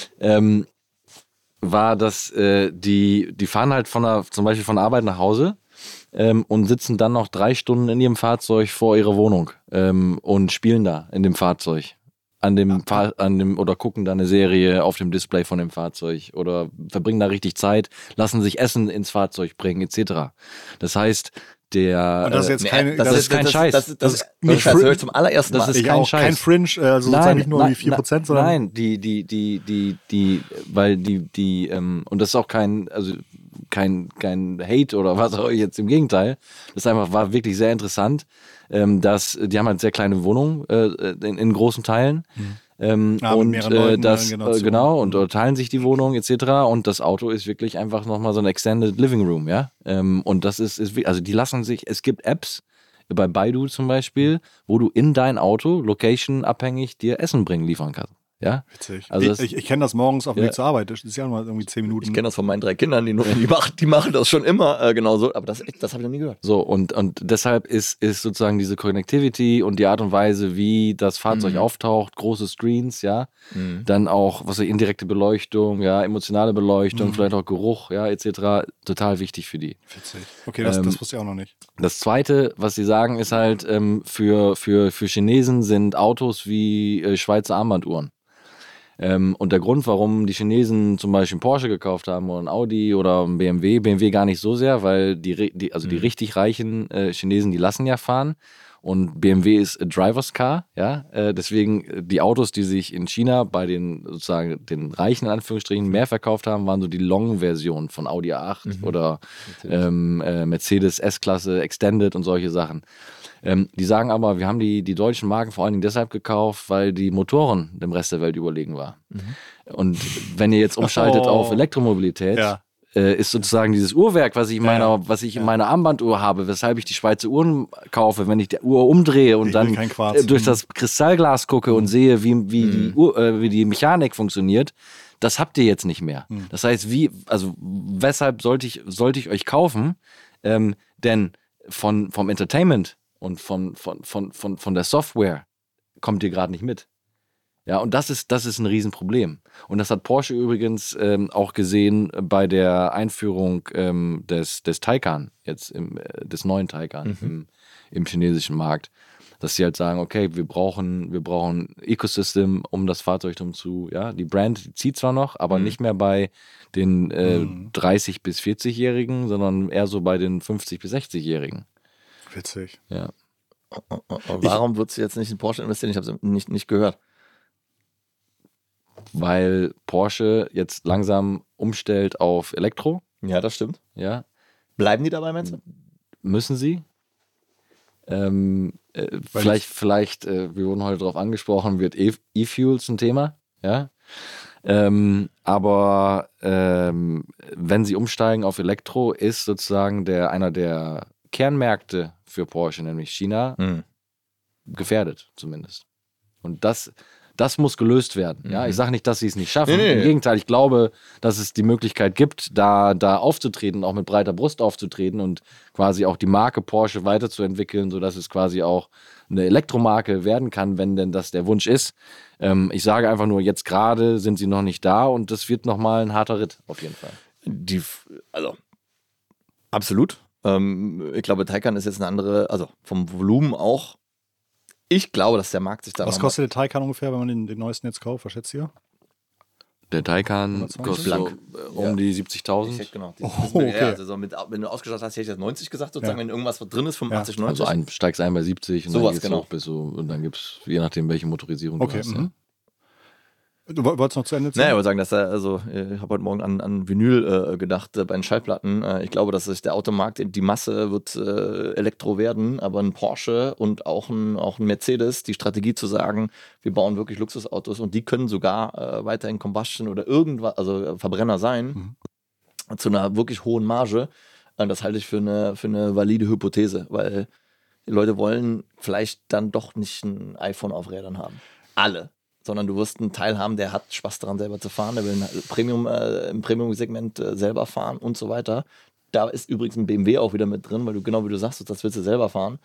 War, dass die fahren halt zum Beispiel von der Arbeit nach Hause und sitzen dann noch 3 Stunden in ihrem Fahrzeug vor ihrer Wohnung und spielen da in dem Fahrzeug. Oder gucken da eine Serie auf dem Display von dem Fahrzeug oder verbringen da richtig Zeit, lassen sich Essen ins Fahrzeug bringen, etc. Das heißt, das ist jetzt das ist kein Scheiß. Das ist nicht das höre ich zum allerersten Mal. Das ist kein Scheiß. Kein Fringe, sozusagen nicht nur die 4%, sondern. Nein, und das ist auch kein Hate oder was auch jetzt, im Gegenteil. Das war wirklich sehr interessant, dass die haben halt sehr kleine Wohnungen in großen Teilen. Und teilen sich die Wohnung etc. Und das Auto ist wirklich einfach nochmal so ein Extended Living Room, ja. Und das ist, also die lassen sich, es gibt Apps, bei Baidu zum Beispiel, wo du in dein Auto, location abhängig, dir Essen liefern kannst. Ja? Witzig. Also ich kenne das morgens auf dem Weg zur Arbeit. Das ist ja mal irgendwie 10 Minuten. Ich kenne das von meinen 3 Kindern, die machen das schon immer genauso. Aber das habe ich noch nie gehört. So, und deshalb ist sozusagen diese Connectivity und die Art und Weise, wie das Fahrzeug auftaucht, große Screens, ja, dann auch, indirekte Beleuchtung, ja, emotionale Beleuchtung, vielleicht auch Geruch, ja, etc., total wichtig für die. Witzig. Okay, das wusste ich auch noch nicht. Das Zweite, was sie sagen, ist halt, für Chinesen sind Autos wie Schweizer Armbanduhren. Und der Grund, warum die Chinesen zum Beispiel einen Porsche gekauft haben oder einen Audi oder einen BMW gar nicht so sehr, weil die richtig reichen Chinesen, die lassen ja fahren. Und BMW ist a Driver's Car, ja. Deswegen die Autos, die sich in China bei den Reichen in Anführungsstrichen mehr verkauft haben, waren so die Long-Version von Audi A8 oder Mercedes S-Klasse Extended und solche Sachen. Die sagen aber, wir haben die deutschen Marken vor allen Dingen deshalb gekauft, weil die Motoren dem Rest der Welt überlegen war. Und wenn ihr jetzt umschaltet auf Elektromobilität, ist sozusagen dieses Uhrwerk, was ich in meiner Armbanduhr habe, weshalb ich die Schweizer Uhren kaufe, wenn ich die Uhr umdrehe und dann durch das Kristallglas gucke und sehe, wie die Mechanik funktioniert. Das habt ihr jetzt nicht mehr. Das heißt, weshalb sollte ich euch kaufen? Denn vom Entertainment und von der Software kommt ihr gerade nicht mit. Ja, und das ist ein Riesenproblem. Und das hat Porsche übrigens auch gesehen bei der Einführung des Taycan, jetzt des neuen Taycan im chinesischen Markt. Dass sie halt sagen, okay, wir brauchen Ecosystem um das Fahrzeug zu, ja, die Brand zieht zwar noch, aber nicht mehr bei den 30- bis 40-Jährigen, sondern eher so bei den 50- bis 60-Jährigen. Witzig. Ja. Warum würdest du jetzt nicht in Porsche investieren? Ich habe es nicht gehört. Weil Porsche jetzt langsam umstellt auf Elektro. Ja, das stimmt. Ja. Bleiben die dabei, meinst du? Müssen sie. Vielleicht, wir wurden heute darauf angesprochen, wird E-Fuels ein Thema, ja. Aber wenn sie umsteigen auf Elektro, ist sozusagen einer der Kernmärkte für Porsche, nämlich China, gefährdet zumindest. Und das muss gelöst werden. Ja? Ich sage nicht, dass sie es nicht schaffen. Nee. Im Gegenteil, ich glaube, dass es die Möglichkeit gibt, da aufzutreten, auch mit breiter Brust aufzutreten und quasi auch die Marke Porsche weiterzuentwickeln, sodass es quasi auch eine Elektromarke werden kann, wenn denn das der Wunsch ist. Ich sage einfach nur, jetzt gerade sind sie noch nicht da und das wird nochmal ein harter Ritt, auf jeden Fall. Also, absolut. Ich glaube, Taycan ist jetzt eine andere, also vom Volumen auch. Ich glaube, dass der Markt sich da. Was kostet der Taycan ungefähr, wenn man den neuesten jetzt kauft? Was schätzt ihr? Der Taycan kostet so die 70.000. Genau. Okay. Also wenn du ausgestattet hast, hätte ich jetzt 90 gesagt, sozusagen, wenn irgendwas drin ist, 85, 90. Also steigst ein bei 70 und sowas, dann geht's hoch bis so, und dann gibt es, je nachdem, welche Motorisierung du hast. Ja. Du wolltest noch zu Ende ziehen? Naja, ich wollte sagen, dass ich habe heute Morgen an Vinyl gedacht bei den Schallplatten. Ich glaube, dass sich der Automarkt, die Masse wird Elektro werden, aber ein Porsche und auch ein Mercedes, die Strategie zu sagen, wir bauen wirklich Luxusautos und die können sogar weiterhin Combustion oder irgendwas, also Verbrenner sein, zu einer wirklich hohen Marge. Das halte ich für eine valide Hypothese, weil die Leute wollen vielleicht dann doch nicht ein iPhone auf Rädern haben. Alle. Sondern du wirst einen Teil haben, der hat Spaß daran, selber zu fahren, der will im Premium-Segment selber fahren und so weiter. Da ist übrigens ein BMW auch wieder mit drin, weil du, genau wie du sagst, das willst du selber fahren.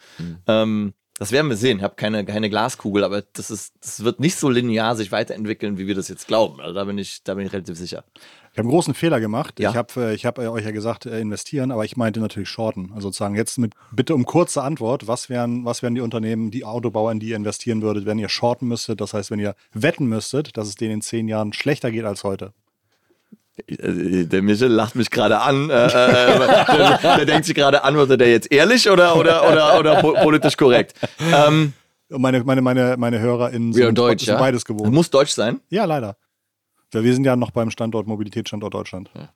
Das werden wir sehen. Ich habe keine Glaskugel, aber das wird nicht so linear sich weiterentwickeln, wie wir das jetzt glauben. Also da bin ich relativ sicher. Ich habe einen großen Fehler gemacht. Ja. Ich hab euch ja gesagt, investieren, aber ich meinte natürlich shorten. Also sozusagen jetzt bitte um kurze Antwort. Was wären die Unternehmen, die Autobauer, in die ihr investieren würdet, wenn ihr shorten müsstet? Das heißt, wenn ihr wetten müsstet, dass es denen in 10 Jahren schlechter geht als heute. Der Michel lacht mich gerade an. Der denkt sich gerade, antwortet der jetzt ehrlich oder politisch korrekt? Meine HörerInnen sind Deutsch, ja? beides gewohnt. Muss deutsch sein? Ja, leider. Wir sind ja noch beim Mobilitätsstandort Deutschland. Ja.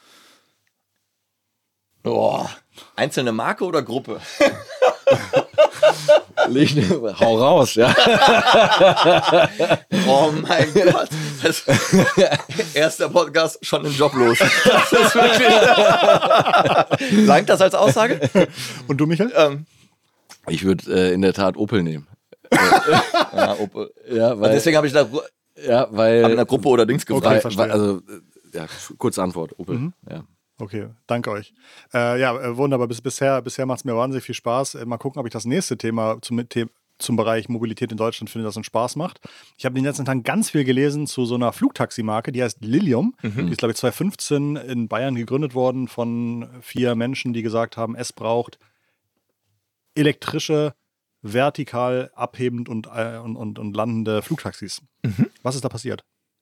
Boah. Einzelne Marke oder Gruppe? Hau raus, ja. Oh mein Gott. Erster Podcast, schon im Job los. Das ist wirklich. Langt das als Aussage? Und du, Michael? Ich würde in der Tat Opel nehmen. Ja, Opel. Ja, weil, Deswegen habe ich da weil in der Gruppe oder Dings gefragt. verstehe. Kurze Antwort, Opel. Ja. Okay, danke euch. Wunderbar. Bisher macht es mir wahnsinnig viel Spaß. Mal gucken, ob ich das nächste Thema zum Bereich Mobilität in Deutschland finde, das uns Spaß macht. Ich habe in den letzten Tagen ganz viel gelesen zu so einer Flugtaximarke, die heißt Lilium. Die ist, glaube ich, 2015 in Bayern gegründet worden von 4 Menschen, die gesagt haben, es braucht elektrische, vertikal abhebend und landende Flugtaxis. Was ist da passiert?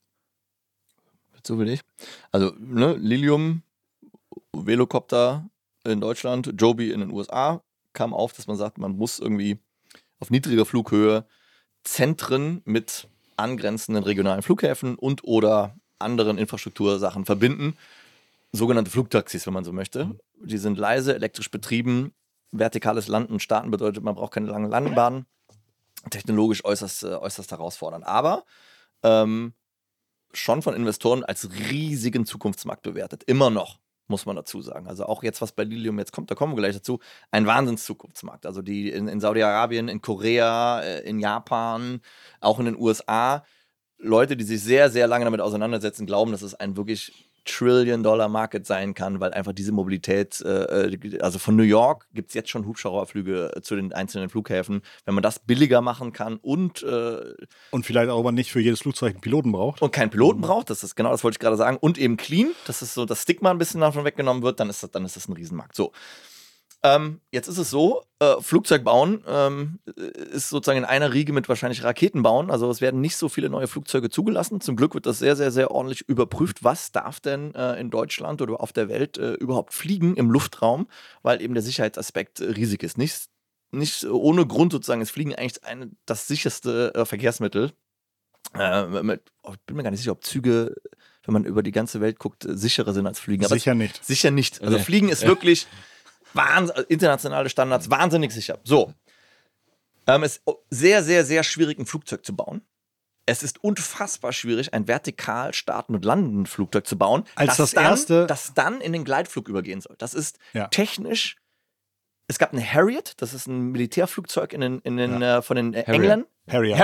So will ich. Also, Lilium, Velocopter in Deutschland, Joby in den USA, kam auf, dass man sagt, man muss irgendwie auf niedriger Flughöhe Zentren mit angrenzenden regionalen Flughäfen und oder anderen Infrastruktursachen verbinden. Sogenannte Flugtaxis, wenn man so möchte. Die sind leise, elektrisch betrieben. Vertikales Landen und Starten bedeutet, man braucht keine langen Landebahnen. Technologisch äußerst herausfordernd. Aber schon von Investoren als riesigen Zukunftsmarkt bewertet. Immer noch. muss man dazu sagen. Also auch jetzt, was bei Lilium jetzt kommt, da kommen wir gleich dazu, ein Wahnsinns-Zukunftsmarkt. Also die in Saudi-Arabien, in Korea, in Japan, auch in den USA, Leute, die sich sehr, sehr lange damit auseinandersetzen, glauben, dass es ein wirklich Trillion-Dollar-Market sein kann, weil einfach diese Mobilität, also von New York gibt es jetzt schon Hubschrauberflüge zu den einzelnen Flughäfen. Wenn man das billiger machen kann und vielleicht auch aber nicht für jedes Flugzeug einen Piloten braucht. Und keinen Piloten braucht, das ist genau, das wollte ich gerade sagen, und eben clean, dass es so das Stigma ein bisschen davon weggenommen wird, dann ist das ein Riesenmarkt. So. Jetzt ist es so, Flugzeug bauen ist sozusagen in einer Riege mit wahrscheinlich Raketen bauen. Also es werden nicht so viele neue Flugzeuge zugelassen. Zum Glück wird das sehr, sehr, sehr ordentlich überprüft. Was darf denn in Deutschland oder auf der Welt überhaupt fliegen im Luftraum, weil eben der Sicherheitsaspekt riesig ist. Nicht ohne Grund sozusagen ist Fliegen eigentlich das sicherste Verkehrsmittel. Ich bin mir gar nicht sicher, ob Züge, wenn man über die ganze Welt guckt, sicherer sind als Fliegen. Aber Sicher nicht. Sicher nicht. Also Fliegen ist wirklich internationale Standards, wahnsinnig sicher. So. Es ist sehr, sehr, sehr schwierig, ein Flugzeug zu bauen. Es ist unfassbar schwierig, ein vertikal starten und landenden Flugzeug zu bauen, das dann in den Gleitflug übergehen soll. Das ist technisch. Es gab eine Harriet, das ist ein Militärflugzeug von den Engländern. Harriet.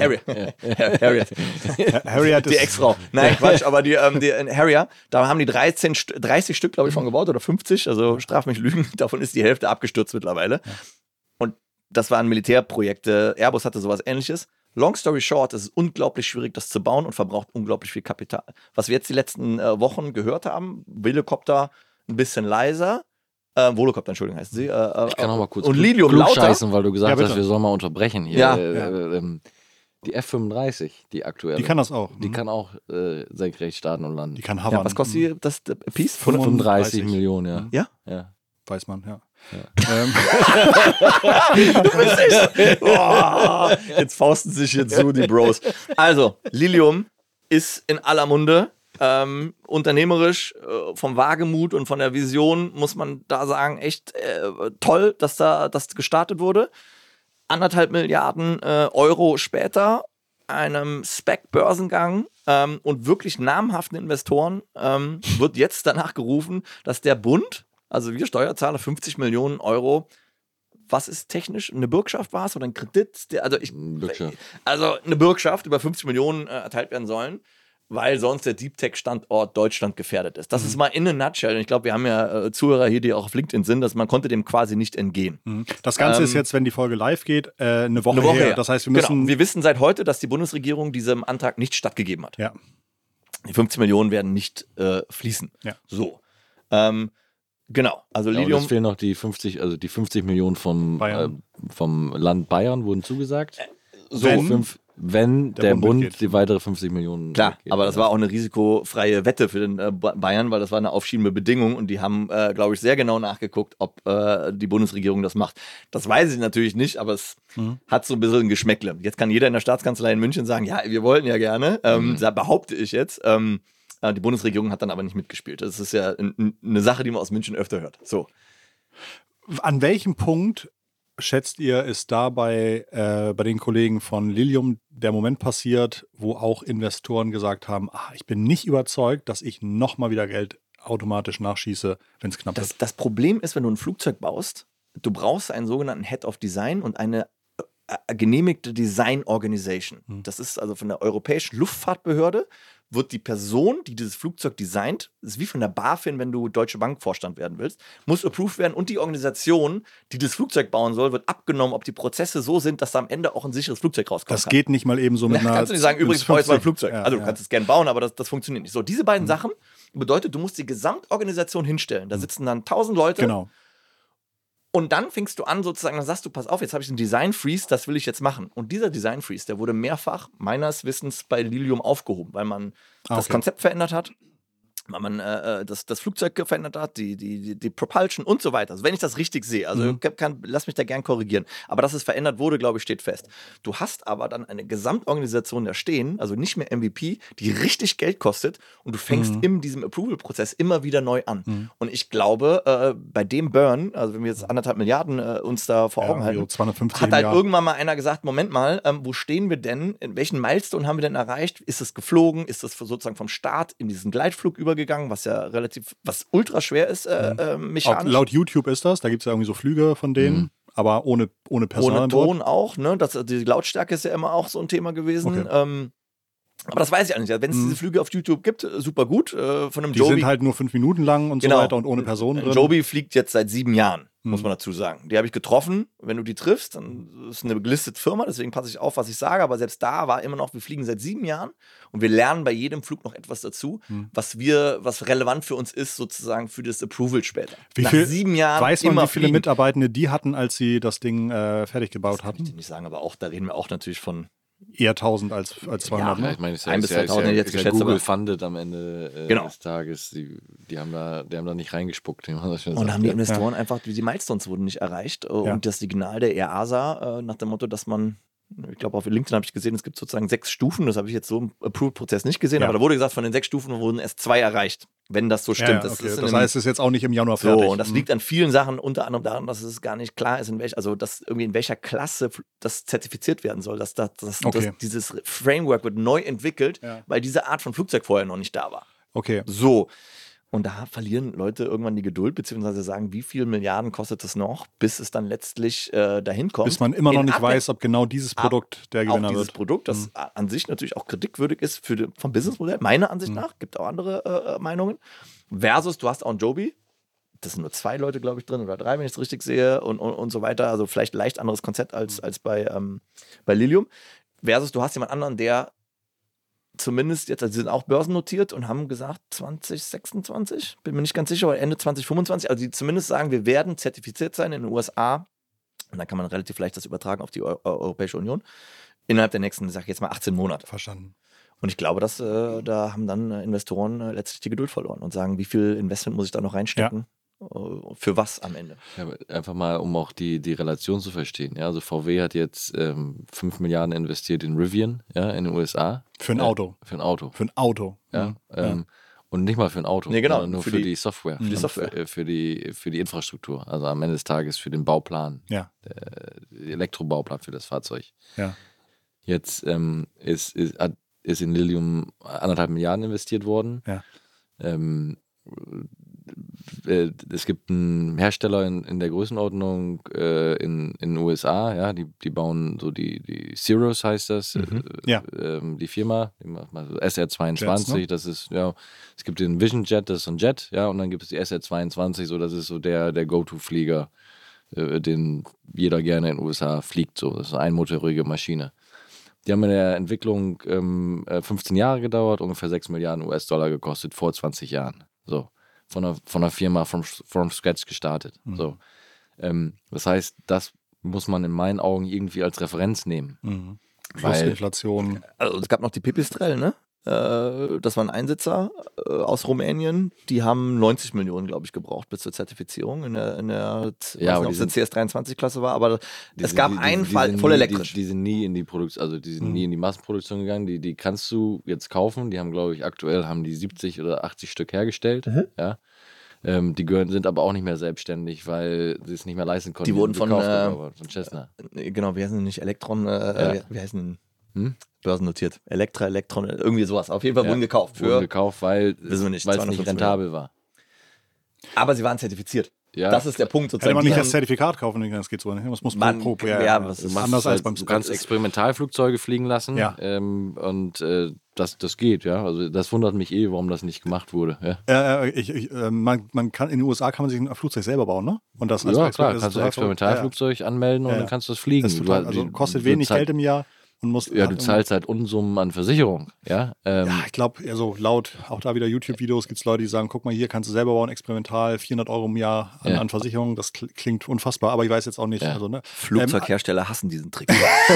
Harriet die Ex-Frau. Nein, Quatsch, aber die Harrier, da haben die 30 Stück, glaube ich, von gebaut oder 50, also straf mich Lügen, davon ist die Hälfte abgestürzt mittlerweile. Ja. Und das waren Militärprojekte, Airbus hatte sowas Ähnliches. Long story short, es ist unglaublich schwierig, das zu bauen und verbraucht unglaublich viel Kapital. Was wir jetzt die letzten Wochen gehört haben, Velocopter ein bisschen leiser, Volocopter, Entschuldigung, heißen sie. Ich kann auch mal kurz und Lilium lauter. Scheißen, weil du gesagt hast, wir sollen mal unterbrechen hier. Ja. Die F-35, die aktuelle. Die kann das auch. Die kann auch senkrecht starten und landen. Die kann hovern. Was kostet die, das Piece? 35 Millionen, ja. Ja? Weiß man, ja. Du bist echt. Oh, jetzt fausten sich jetzt so die Bros. Also, Lilium ist in aller Munde. Unternehmerisch, vom Wagemut und von der Vision muss man da sagen, echt toll, dass da das gestartet wurde. 1,5 Milliarden Euro später, einem SPAC-Börsengang und wirklich namhaften Investoren wird jetzt danach gerufen, dass der Bund, also wir Steuerzahler, 50 Millionen Euro, was ist technisch? Eine Bürgschaft war es oder ein Kredit? Also eine Bürgschaft über 50 Millionen erteilt werden sollen, weil sonst der Deep Tech-Standort Deutschland gefährdet ist. Das ist mal in a nutshell. Und ich glaube, wir haben ja Zuhörer hier, die auch auf LinkedIn sind, dass man konnte dem quasi nicht entgehen. Das Ganze ist jetzt, wenn die Folge live geht, eine Woche her. Das heißt, wir wissen seit heute, dass die Bundesregierung diesem Antrag nicht stattgegeben hat. Ja. Die 50 Millionen werden nicht fließen. Ja. So. Genau. Also Lilium. Es fehlen noch die 50 Millionen vom Land Bayern wurden zugesagt. Wenn der Bund die weitere 50 Millionen. Klar, aber das war auch eine risikofreie Wette für den Bayern, weil das war eine aufschiebende Bedingung und die haben, glaube ich, sehr genau nachgeguckt, ob die Bundesregierung das macht. Das weiß ich natürlich nicht, aber es hat so ein bisschen ein Geschmäckle. Jetzt kann jeder in der Staatskanzlei in München sagen, ja, wir wollten ja gerne, da behaupte ich jetzt. Die Bundesregierung hat dann aber nicht mitgespielt. Das ist ja eine Sache, die man aus München öfter hört. So. An welchem Punkt schätzt ihr, ist dabei bei den Kollegen von Lilium der Moment passiert, wo auch Investoren gesagt haben, ich bin nicht überzeugt, dass ich nochmal wieder Geld automatisch nachschieße, wenn es knapp wird? Das Problem ist, wenn du ein Flugzeug baust, du brauchst einen sogenannten Head of Design und eine genehmigte Design Organization. Das ist also von der Europäischen Luftfahrtbehörde, wird die Person, die dieses Flugzeug designt, das ist wie von der BaFin, wenn du Deutsche Bank Vorstand werden willst, muss approved werden und die Organisation, die das Flugzeug bauen soll, wird abgenommen, ob die Prozesse so sind, dass da am Ende auch ein sicheres Flugzeug rauskommt. Das geht nicht mal eben so mit einer... Kannst du nicht sagen, übrigens brauche ich mal ein Flugzeug. Ja, also du kannst es gerne bauen, aber das funktioniert nicht. So, diese beiden Sachen bedeutet, du musst die Gesamtorganisation hinstellen. Da sitzen dann 1000 Leute. Genau. Und dann fängst du an, sozusagen, dann sagst du, pass auf, jetzt habe ich einen Design-Freeze, das will ich jetzt machen. Und dieser Design-Freeze, der wurde mehrfach meines Wissens bei Lilium aufgehoben, weil man das Konzept verändert hat, weil man das Flugzeug verändert hat, die Propulsion und so weiter. Also wenn ich das richtig sehe, also lass mich da gern korrigieren, aber dass es verändert wurde, glaube ich, steht fest. Du hast aber dann eine Gesamtorganisation da stehen, also nicht mehr MVP, die richtig Geld kostet und du fängst in diesem Approval-Prozess immer wieder neu an. Und ich glaube, bei dem Burn, also wenn wir jetzt 1,5 Milliarden uns da vor Augen halten, 250 hat halt irgendwann mal einer gesagt, Moment mal, wo stehen wir denn, in welchen Milestone haben wir denn erreicht? Ist es geflogen? Ist das sozusagen vom Start in diesen Gleitflug übergegangen? gegangen, was ultra schwer ist, mechanisch. Laut YouTube ist das, da gibt es ja irgendwie so Flüge von denen, aber ohne Personal ohne Ton auch, ne? Die Lautstärke ist ja immer auch so ein Thema gewesen. Okay. Aber das weiß ich auch nicht. Wenn es diese Flüge auf YouTube gibt, super gut. Von einem Die Joby, sind halt nur 5 Minuten lang und so weiter und ohne Personen drin. Joby fliegt jetzt seit 7 Jahren, muss man dazu sagen. Die habe ich getroffen. Wenn du die triffst, dann ist eine gelistete Firma, deswegen passe ich auf, was ich sage. Aber selbst da war immer noch, wir fliegen seit 7 Jahren und wir lernen bei jedem Flug noch etwas dazu, was relevant für uns ist, sozusagen für das Approval später. Nach 7 Jahren weiß man, immer wie viele fliegen. Mitarbeitende die hatten, als sie das Ding fertig gebaut Kann ich hatten? dir nicht sagen, aber auch da reden wir auch natürlich von Eher 1000 als 200. Ja, ne? Ich meine, es 1 bis 2000 jetzt geschätzt, Google aber- fundet am Ende Genau. des Tages. Die haben da nicht reingespuckt. Und haben die Investoren einfach, die Milestones wurden nicht erreicht. Und das Signal der EASA nach dem Motto, dass man, ich glaube auf LinkedIn habe ich gesehen, es gibt sozusagen 6 Stufen, das habe ich jetzt so im Approval-Prozess nicht gesehen, aber da wurde gesagt, von den 6 Stufen wurden erst 2 erreicht, wenn das so stimmt. Ja, okay. Das heißt, es ist jetzt auch nicht im Januar so, fertig. und das liegt an vielen Sachen, unter anderem daran, dass es gar nicht klar ist, in welcher Klasse das zertifiziert werden soll. Dieses Framework wird neu entwickelt, weil diese Art von Flugzeug vorher noch nicht da war. Okay. So. Und da verlieren Leute irgendwann die Geduld, beziehungsweise sagen, wie viele Milliarden kostet es noch, bis es dann letztlich dahin kommt. Bis man immer noch nicht weiß, ob genau dieses Produkt der Gewinner auch dieses wird. Produkt, das an sich natürlich auch kritikwürdig ist vom Businessmodell, meiner Ansicht nach, gibt auch andere Meinungen, versus du hast auch ein Joby, das sind nur 2 Leute, glaube ich, drin oder 3, wenn ich es richtig sehe und so weiter, also vielleicht leicht anderes Konzept als bei Lilium, versus du hast jemand anderen, der zumindest jetzt, also sie sind auch börsennotiert und haben gesagt 2026, bin mir nicht ganz sicher, oder Ende 2025, also die zumindest sagen, wir werden zertifiziert sein in den USA und dann kann man relativ leicht das übertragen auf die Europäische Union innerhalb der nächsten, sag ich jetzt mal 18 Monate. Verstanden. Und ich glaube, dass da haben dann Investoren letztlich die Geduld verloren und sagen, wie viel Investment muss ich da noch reinstecken? Für was am Ende? Ja, einfach mal, um auch die Relation zu verstehen. Ja, also VW hat jetzt 5 Milliarden investiert in Rivian, ja, in den USA. Für ein Auto. Für ein Auto. Für ein Auto. Ja, und nicht mal für ein Auto, Nee, genau, sondern nur für die Software. für die Software. Für die Infrastruktur. Also am Ende des Tages für den Bauplan. Ja. Den Elektrobauplan für das Fahrzeug. Ja. Jetzt ist in Lilium 1,5 Milliarden investiert worden. Ja. Es gibt einen Hersteller in der Größenordnung in den USA, ja, die bauen so die Cirrus heißt das, die Firma, die macht mal so SR22, Jets, ne? das ist, ja, es gibt den Vision Jet, das ist so ein Jet, ja, und dann gibt es die SR22, so, das ist so der Go-To-Flieger, den jeder gerne in den USA fliegt, so, das ist eine einmotorige Maschine. Die haben in der Entwicklung 15 Jahre gedauert, ungefähr 6 Milliarden US-Dollar gekostet, vor 20 Jahren, so. Von einer Firma from scratch gestartet. So. Das heißt, das muss man in meinen Augen irgendwie als Referenz nehmen. Plus Inflation. Also es gab noch die Pipistrel, ne? Das war ein Einsitzer aus Rumänien. Die haben 90 Millionen, glaube ich, gebraucht bis zur Zertifizierung in der weiß nicht, ob es eine CS23-Klasse war, aber es gab einen Fall voll elektrisch. Die sind nie in die Produktion, also die sind nie in die Massenproduktion gegangen. Die kannst du jetzt kaufen. Die haben, glaube ich, aktuell haben die 70 oder 80 Stück hergestellt. Ja. Die sind aber auch nicht mehr selbstständig, weil sie es nicht mehr leisten konnten. Die wurden von Cessna. Genau, wie heißen die nicht? Elektron, wie heißen die? Börsennotiert. Elektron, irgendwie sowas. Auf jeden Fall wurden gekauft. Wurden gekauft, weil wissen wir nicht, es nicht rentabel war. Aber sie waren zertifiziert. Ja. Das ist der Punkt sozusagen. Hätte man nicht das Zertifikat kaufen, das geht so nicht. Das muss pro was ist ist anders als beim Du kannst Experimentalflugzeuge fliegen lassen. Ja. Und das geht, ja. Also das wundert mich warum das nicht gemacht wurde. Ja. Man kann in den USA kann man sich ein Flugzeug selber bauen, ne? Und das Ja, klar, kannst du ein Experimentalflugzeug anmelden und dann kannst du das fliegen. Das also kostet wenig Geld im Jahr. Und du zahlst halt Unsummen an Versicherung. Ja, ich glaube, also laut, auch da wieder YouTube-Videos gibt es Leute, die sagen, guck mal hier, kannst du selber bauen, experimental, 400 € im Jahr an Versicherung. Das klingt unfassbar, aber ich weiß jetzt auch nicht. Ja. Also, ne? Flugzeughersteller hassen diesen Trick.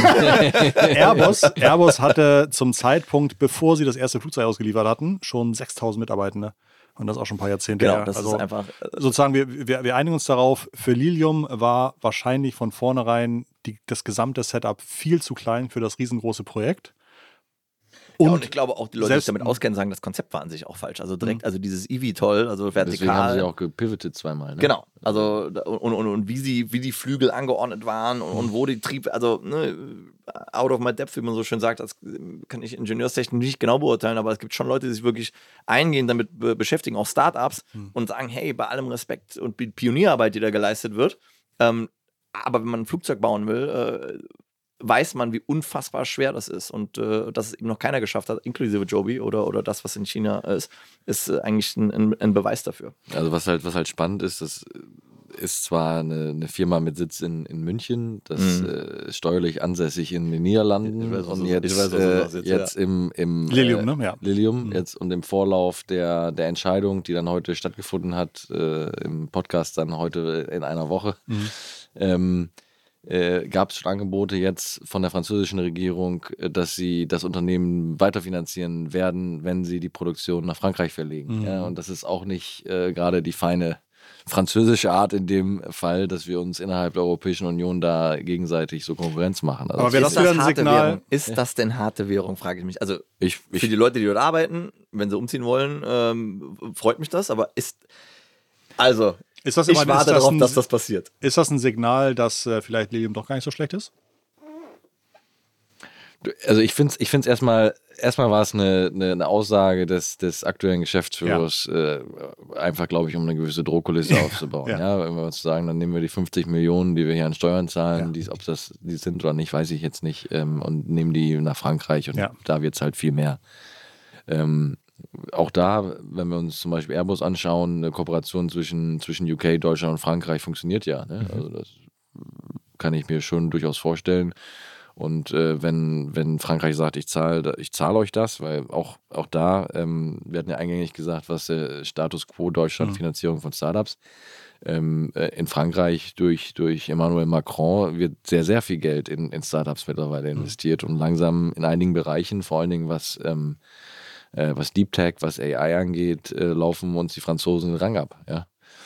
Airbus hatte zum Zeitpunkt, bevor sie das erste Flugzeug ausgeliefert hatten, schon 6.000 Mitarbeitende. Und das auch schon ein paar Jahrzehnte Genau, her. das ist einfach. Sozusagen, wir einigen uns darauf, für Lilium war wahrscheinlich von vornherein das gesamte Setup viel zu klein für das riesengroße Projekt. Und ich glaube auch, die Leute, die sich damit auskennen, sagen, das Konzept war an sich auch falsch. Also direkt, also dieses eVTOL, also vertikal. Deswegen haben sie auch gepivotet zweimal. Ne? Genau. Also und wie die Flügel angeordnet waren und wo die Trieb, also out of my depth, wie man so schön sagt, das kann ich ingenieurstechnisch nicht genau beurteilen, aber es gibt schon Leute, die sich wirklich eingehend damit beschäftigen, auch Startups, und sagen, hey, bei allem Respekt und Pionierarbeit, die da geleistet wird, aber wenn man ein Flugzeug bauen will, weiß man, wie unfassbar schwer das ist, und dass es eben noch keiner geschafft hat, inklusive Joby oder das, was in China ist eigentlich ein Beweis dafür. Also was halt spannend ist, das ist zwar eine Firma mit Sitz in München, das ist steuerlich ansässig in den Niederlanden und jetzt im Lilium, ne? Ja. Lilium, jetzt und im Vorlauf der Entscheidung, die dann heute stattgefunden hat, im Podcast dann heute in einer Woche, gab es schon Angebote jetzt von der französischen Regierung, dass sie das Unternehmen weiterfinanzieren werden, wenn sie die Produktion nach Frankreich verlegen. Ja, und das ist auch nicht gerade die feine französische Art in dem Fall, dass wir uns innerhalb der Europäischen Union da gegenseitig so Konkurrenz machen. Also aber wäre das wieder ein Signal? Ist das denn harte Währung, frage ich mich. Also für die Leute, die dort arbeiten, wenn sie umziehen wollen, freut mich das, aber ich warte darauf, dass das passiert. Ist das ein Signal, dass vielleicht Lilium doch gar nicht so schlecht ist? Also ich finde es erstmal war es eine Aussage des aktuellen Geschäftsführers, einfach, glaube ich, um eine gewisse Drohkulisse aufzubauen. Ja. Wenn wir zu sagen, dann nehmen wir die 50 Millionen, die wir hier an Steuern zahlen, ob das die sind oder nicht, weiß ich jetzt nicht, und nehmen die nach Frankreich, und da wird es halt viel mehr. Auch da, wenn wir uns zum Beispiel Airbus anschauen, eine Kooperation zwischen UK, Deutschland und Frankreich funktioniert ja. Ne? Also das kann ich mir schon durchaus vorstellen. Und wenn Frankreich sagt, ich zahle euch das, weil auch da, wir hatten ja eingängig gesagt, was der Status quo Deutschland, Finanzierung von Startups, in Frankreich durch Emmanuel Macron wird sehr, sehr viel Geld in Startups mittlerweile investiert, und langsam in einigen Bereichen, vor allen Dingen was Deep Tech, was AI angeht, laufen uns die Franzosen den Rang ab. Ja?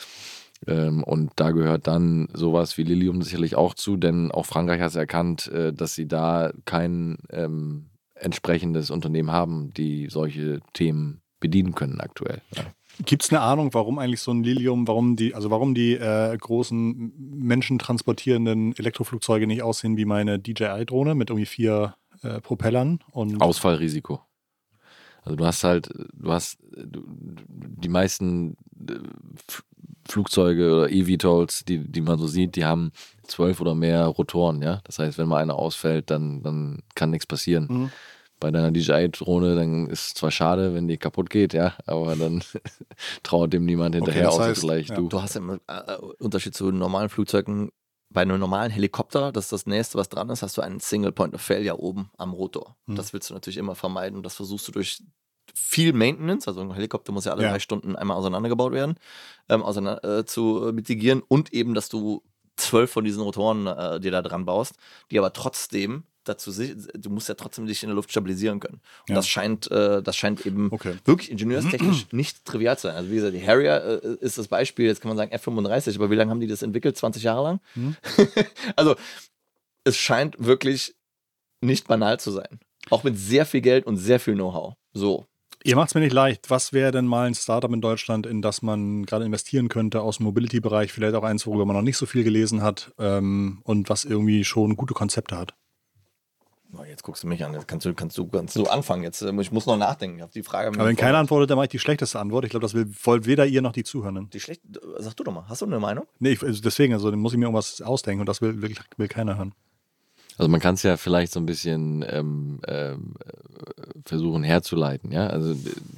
Und da gehört dann sowas wie Lilium sicherlich auch zu, denn auch Frankreich hat erkannt, dass sie da kein entsprechendes Unternehmen haben, die solche Themen bedienen können aktuell. Ja. Gibt es eine Ahnung, warum eigentlich so ein Lilium, warum die großen menschentransportierenden Elektroflugzeuge nicht aussehen wie meine DJI-Drohne mit irgendwie 4 Propellern? Und Ausfallrisiko. Also du hast die meisten Flugzeuge oder eVTOLs, die man so sieht, die haben 12 oder mehr Rotoren, ja. Das heißt, wenn mal einer ausfällt, dann kann nichts passieren. Bei deiner DJI-Drohne, dann ist es zwar schade, wenn die kaputt geht, ja, aber dann trauert dem niemand hinterher, das außer heißt, vielleicht du. Du hast im Unterschied zu normalen Flugzeugen, bei einem normalen Helikopter, das ist das Nächste, was dran ist, hast du einen Single Point of Failure oben am Rotor. Das willst du natürlich immer vermeiden. Das versuchst du durch viel Maintenance, also ein Helikopter muss ja alle 3 Stunden einmal auseinandergebaut werden, zu mitigieren, und eben, dass du 12 von diesen Rotoren dir da dran baust, die aber trotzdem du musst ja trotzdem dich in der Luft stabilisieren können. Und das scheint eben wirklich ingenieurstechnisch nicht trivial zu sein. Also wie gesagt, die Harrier ist das Beispiel, jetzt kann man sagen F-35, aber wie lange haben die das entwickelt? 20 Jahre lang? Also es scheint wirklich nicht banal zu sein. Auch mit sehr viel Geld und sehr viel Know-how. So. Ihr macht es mir nicht leicht. Was wäre denn mal ein Startup in Deutschland, in das man gerade investieren könnte aus dem Mobility-Bereich, vielleicht auch eins, worüber man noch nicht so viel gelesen hat, und was irgendwie schon gute Konzepte hat? Jetzt guckst du mich an. Kannst du anfangen jetzt? Ich muss noch nachdenken. Auf die Frage. Aber wenn keiner antwortet, dann mache ich die schlechteste Antwort. Ich glaube, das wollt weder ihr noch die Zuhörenden. Sag du doch mal. Hast du eine Meinung? Nee, deswegen, dann muss ich mir irgendwas ausdenken, und das will keiner hören. Also man kann es ja vielleicht so ein bisschen versuchen herzuleiten, ja. Also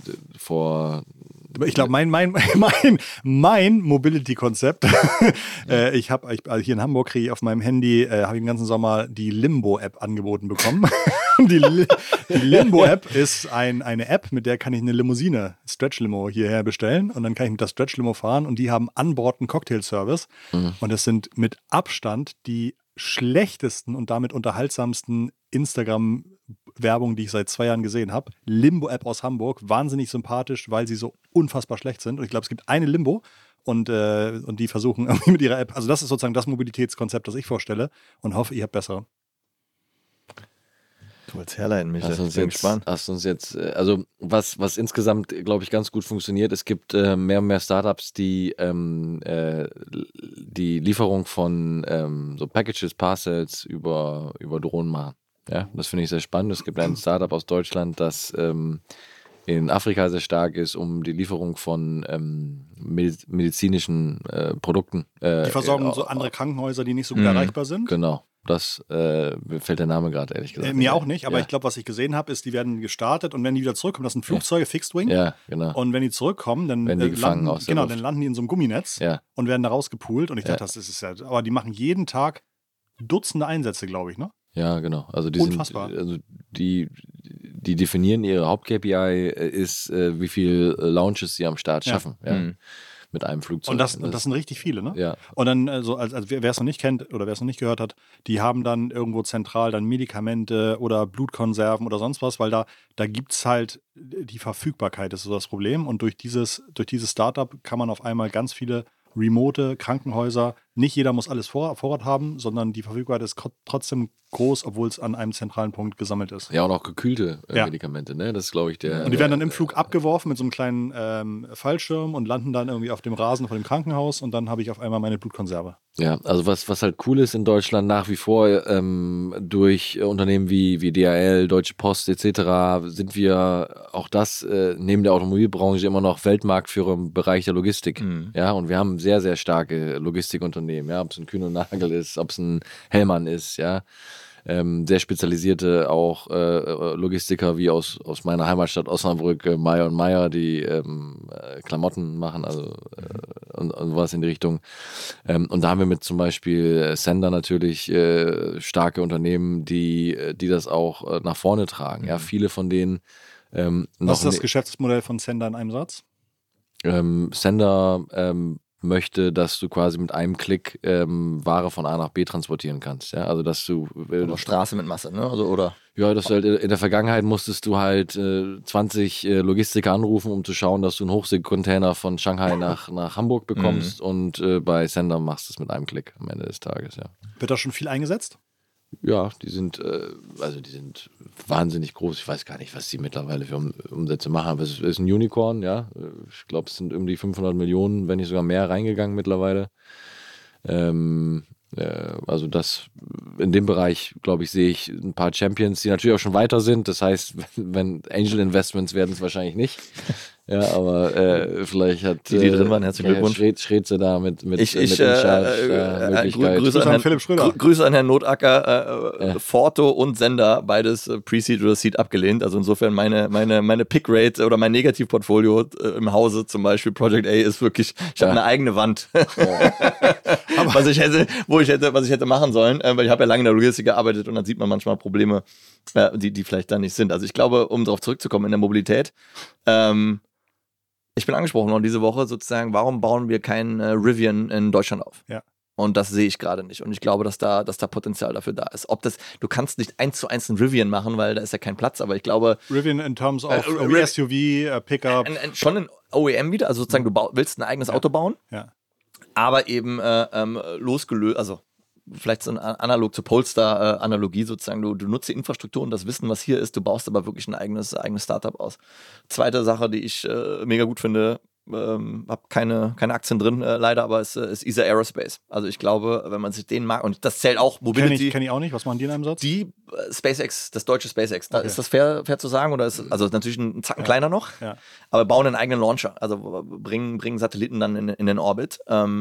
ich glaube, mein Mobility-Konzept, ich habe hier in Hamburg, kriege ich auf meinem Handy, habe ich den ganzen Sommer die Limbo-App angeboten bekommen. Die Limbo-App ist eine App, mit der kann ich eine Limousine, Stretch-Limo, hierher bestellen, und dann kann ich mit der Stretch-Limo fahren, und die haben an Bord einen Cocktail-Service, und das sind mit Abstand die schlechtesten und damit unterhaltsamsten Instagram-Werbung, die ich seit 2 Jahren gesehen habe. Limbo-App aus Hamburg, wahnsinnig sympathisch, weil sie so unfassbar schlecht sind. Und ich glaube, es gibt eine Limbo, und die versuchen irgendwie mit ihrer App, also das ist sozusagen das Mobilitätskonzept, das ich vorstelle, und hoffe, ihr habt bessere. Du wolltest herleiten, Michael. Hast uns jetzt, also was insgesamt, glaube ich, ganz gut funktioniert, es gibt mehr und mehr Startups, die die Lieferung von so Packages, Parcels über Drohnen machen. Ja, das finde ich sehr spannend. Es gibt ein Startup aus Deutschland, das in Afrika sehr stark ist, um die Lieferung von medizinischen Produkten. Die versorgen so andere Krankenhäuser, die nicht so gut erreichbar sind. Genau. Das mir fällt der Name gerade ehrlich gesagt. Mir auch nicht, aber ich glaube, was ich gesehen habe, ist, die werden gestartet und wenn die wieder zurückkommen, das sind Flugzeuge, Fixed Wing. Ja, genau. Und wenn die zurückkommen, dann Werden die gefangen landen, aus der Luft. dann landen die in so einem Gumminetz Ja. und werden da rausgepult. Und ich dachte, das ist ja, aber die machen jeden Tag Dutzende Einsätze, glaube ich, ne? Ja, genau. Also Unfassbar. Die definieren ihre Haupt-KPI ist, wie viel Launches sie am Start schaffen. Ja. Mit einem Flugzeug. Und das sind richtig viele, ne? Ja. Und dann, also wer es noch nicht kennt oder wer es noch nicht gehört hat, die haben dann irgendwo zentral dann Medikamente oder Blutkonserven oder sonst was, weil da gibt es halt die Verfügbarkeit, ist so das Problem. Und durch dieses Startup kann man auf einmal ganz viele remote Krankenhäuser, nicht jeder muss alles Vorrat haben, sondern die Verfügbarkeit ist trotzdem groß, obwohl es an einem zentralen Punkt gesammelt ist. Ja, und auch gekühlte Medikamente, ne? Das ist, glaube ich, der. Und die werden dann im Flug abgeworfen mit so einem kleinen Fallschirm und landen dann irgendwie auf dem Rasen von dem Krankenhaus und dann habe ich auf einmal meine Blutkonserve. Ja, also was halt cool ist in Deutschland nach wie vor, durch Unternehmen wie DHL, Deutsche Post etc. sind wir auch das neben der Automobilbranche immer noch Weltmarktführer im Bereich der Logistik. Ja, und wir haben sehr, sehr starke Logistikunternehmen, ja, ob es ein Kühn und Nagel ist, ob es ein Hellmann ist, ja. Sehr spezialisierte auch Logistiker wie aus meiner Heimatstadt Osnabrück, Meyer und Meyer, die Klamotten machen, also und was in die Richtung. Und da haben wir mit zum Beispiel Sender natürlich starke Unternehmen, die das auch nach vorne tragen. Ja, viele von denen Was ist das Geschäftsmodell von Sender in einem Satz? Sender möchte, dass du quasi mit einem Klick Ware von A nach B transportieren kannst. Ja? Also dass du Straße mit Masse, ne? Also, oder? Ja, dass du halt in der Vergangenheit musstest du halt 20 Logistiker anrufen, um zu schauen, dass du einen Hochseekontainer von Shanghai nach Hamburg bekommst und bei Sender machst du es mit einem Klick am Ende des Tages, ja. Wird da schon viel eingesetzt? Ja, die sind wahnsinnig groß. Ich weiß gar nicht, was die mittlerweile für Umsätze machen, aber es ist ein Unicorn, ja. Ich glaube, es sind um die 500 Millionen, wenn nicht sogar mehr, reingegangen mittlerweile. Also das in dem Bereich, glaube ich, sehe ich ein paar Champions, die natürlich auch schon weiter sind. Das heißt, wenn Angel Investments werden es wahrscheinlich nicht. Ja, aber vielleicht hat die drin waren, herzlichen Glückwunsch. Schreze da mit Möglichkeit. Grüße an Philipp Schröder. Grüße an Herrn Notacker, Forto und Sender, beides Pre-Seed oder Seed abgelehnt. Also insofern meine Pick-Rate oder mein Negativportfolio im Hause, zum Beispiel Project A, ist wirklich, ich habe eine eigene Wand. Was ich hätte machen sollen, weil ich habe ja lange in der Logistik gearbeitet und dann sieht man manchmal Probleme, die vielleicht da nicht sind. Also ich glaube, um darauf zurückzukommen in der Mobilität, ich bin angesprochen worden diese Woche sozusagen, warum bauen wir keinen Rivian in Deutschland auf? Ja. Und das sehe ich gerade nicht. Und ich glaube, dass da Potenzial dafür da ist. Du kannst nicht 1:1 einen Rivian machen, weil da ist ja kein Platz, aber ich glaube. Rivian in terms of SUV, Pickup. Schon ein OEM wieder, also sozusagen, du willst ein eigenes Auto bauen, aber eben losgelöst, also vielleicht so ein analog zu Polestar-Analogie sozusagen. Du nutzt die Infrastruktur und das Wissen, was hier ist, du baust aber wirklich ein eigenes Startup aus. Zweite Sache, die ich mega gut finde, habe keine Aktien drin, leider, aber ist ESA Aerospace. Also ich glaube, wenn man sich den mag, und das zählt auch Mobility. Kenn ich auch nicht, was machen die in einem Satz? Die SpaceX, das deutsche SpaceX, ist das fair zu sagen? Oder ist also natürlich ein Zacken kleiner noch, aber bauen einen eigenen Launcher, also bringen Satelliten dann in den Orbit.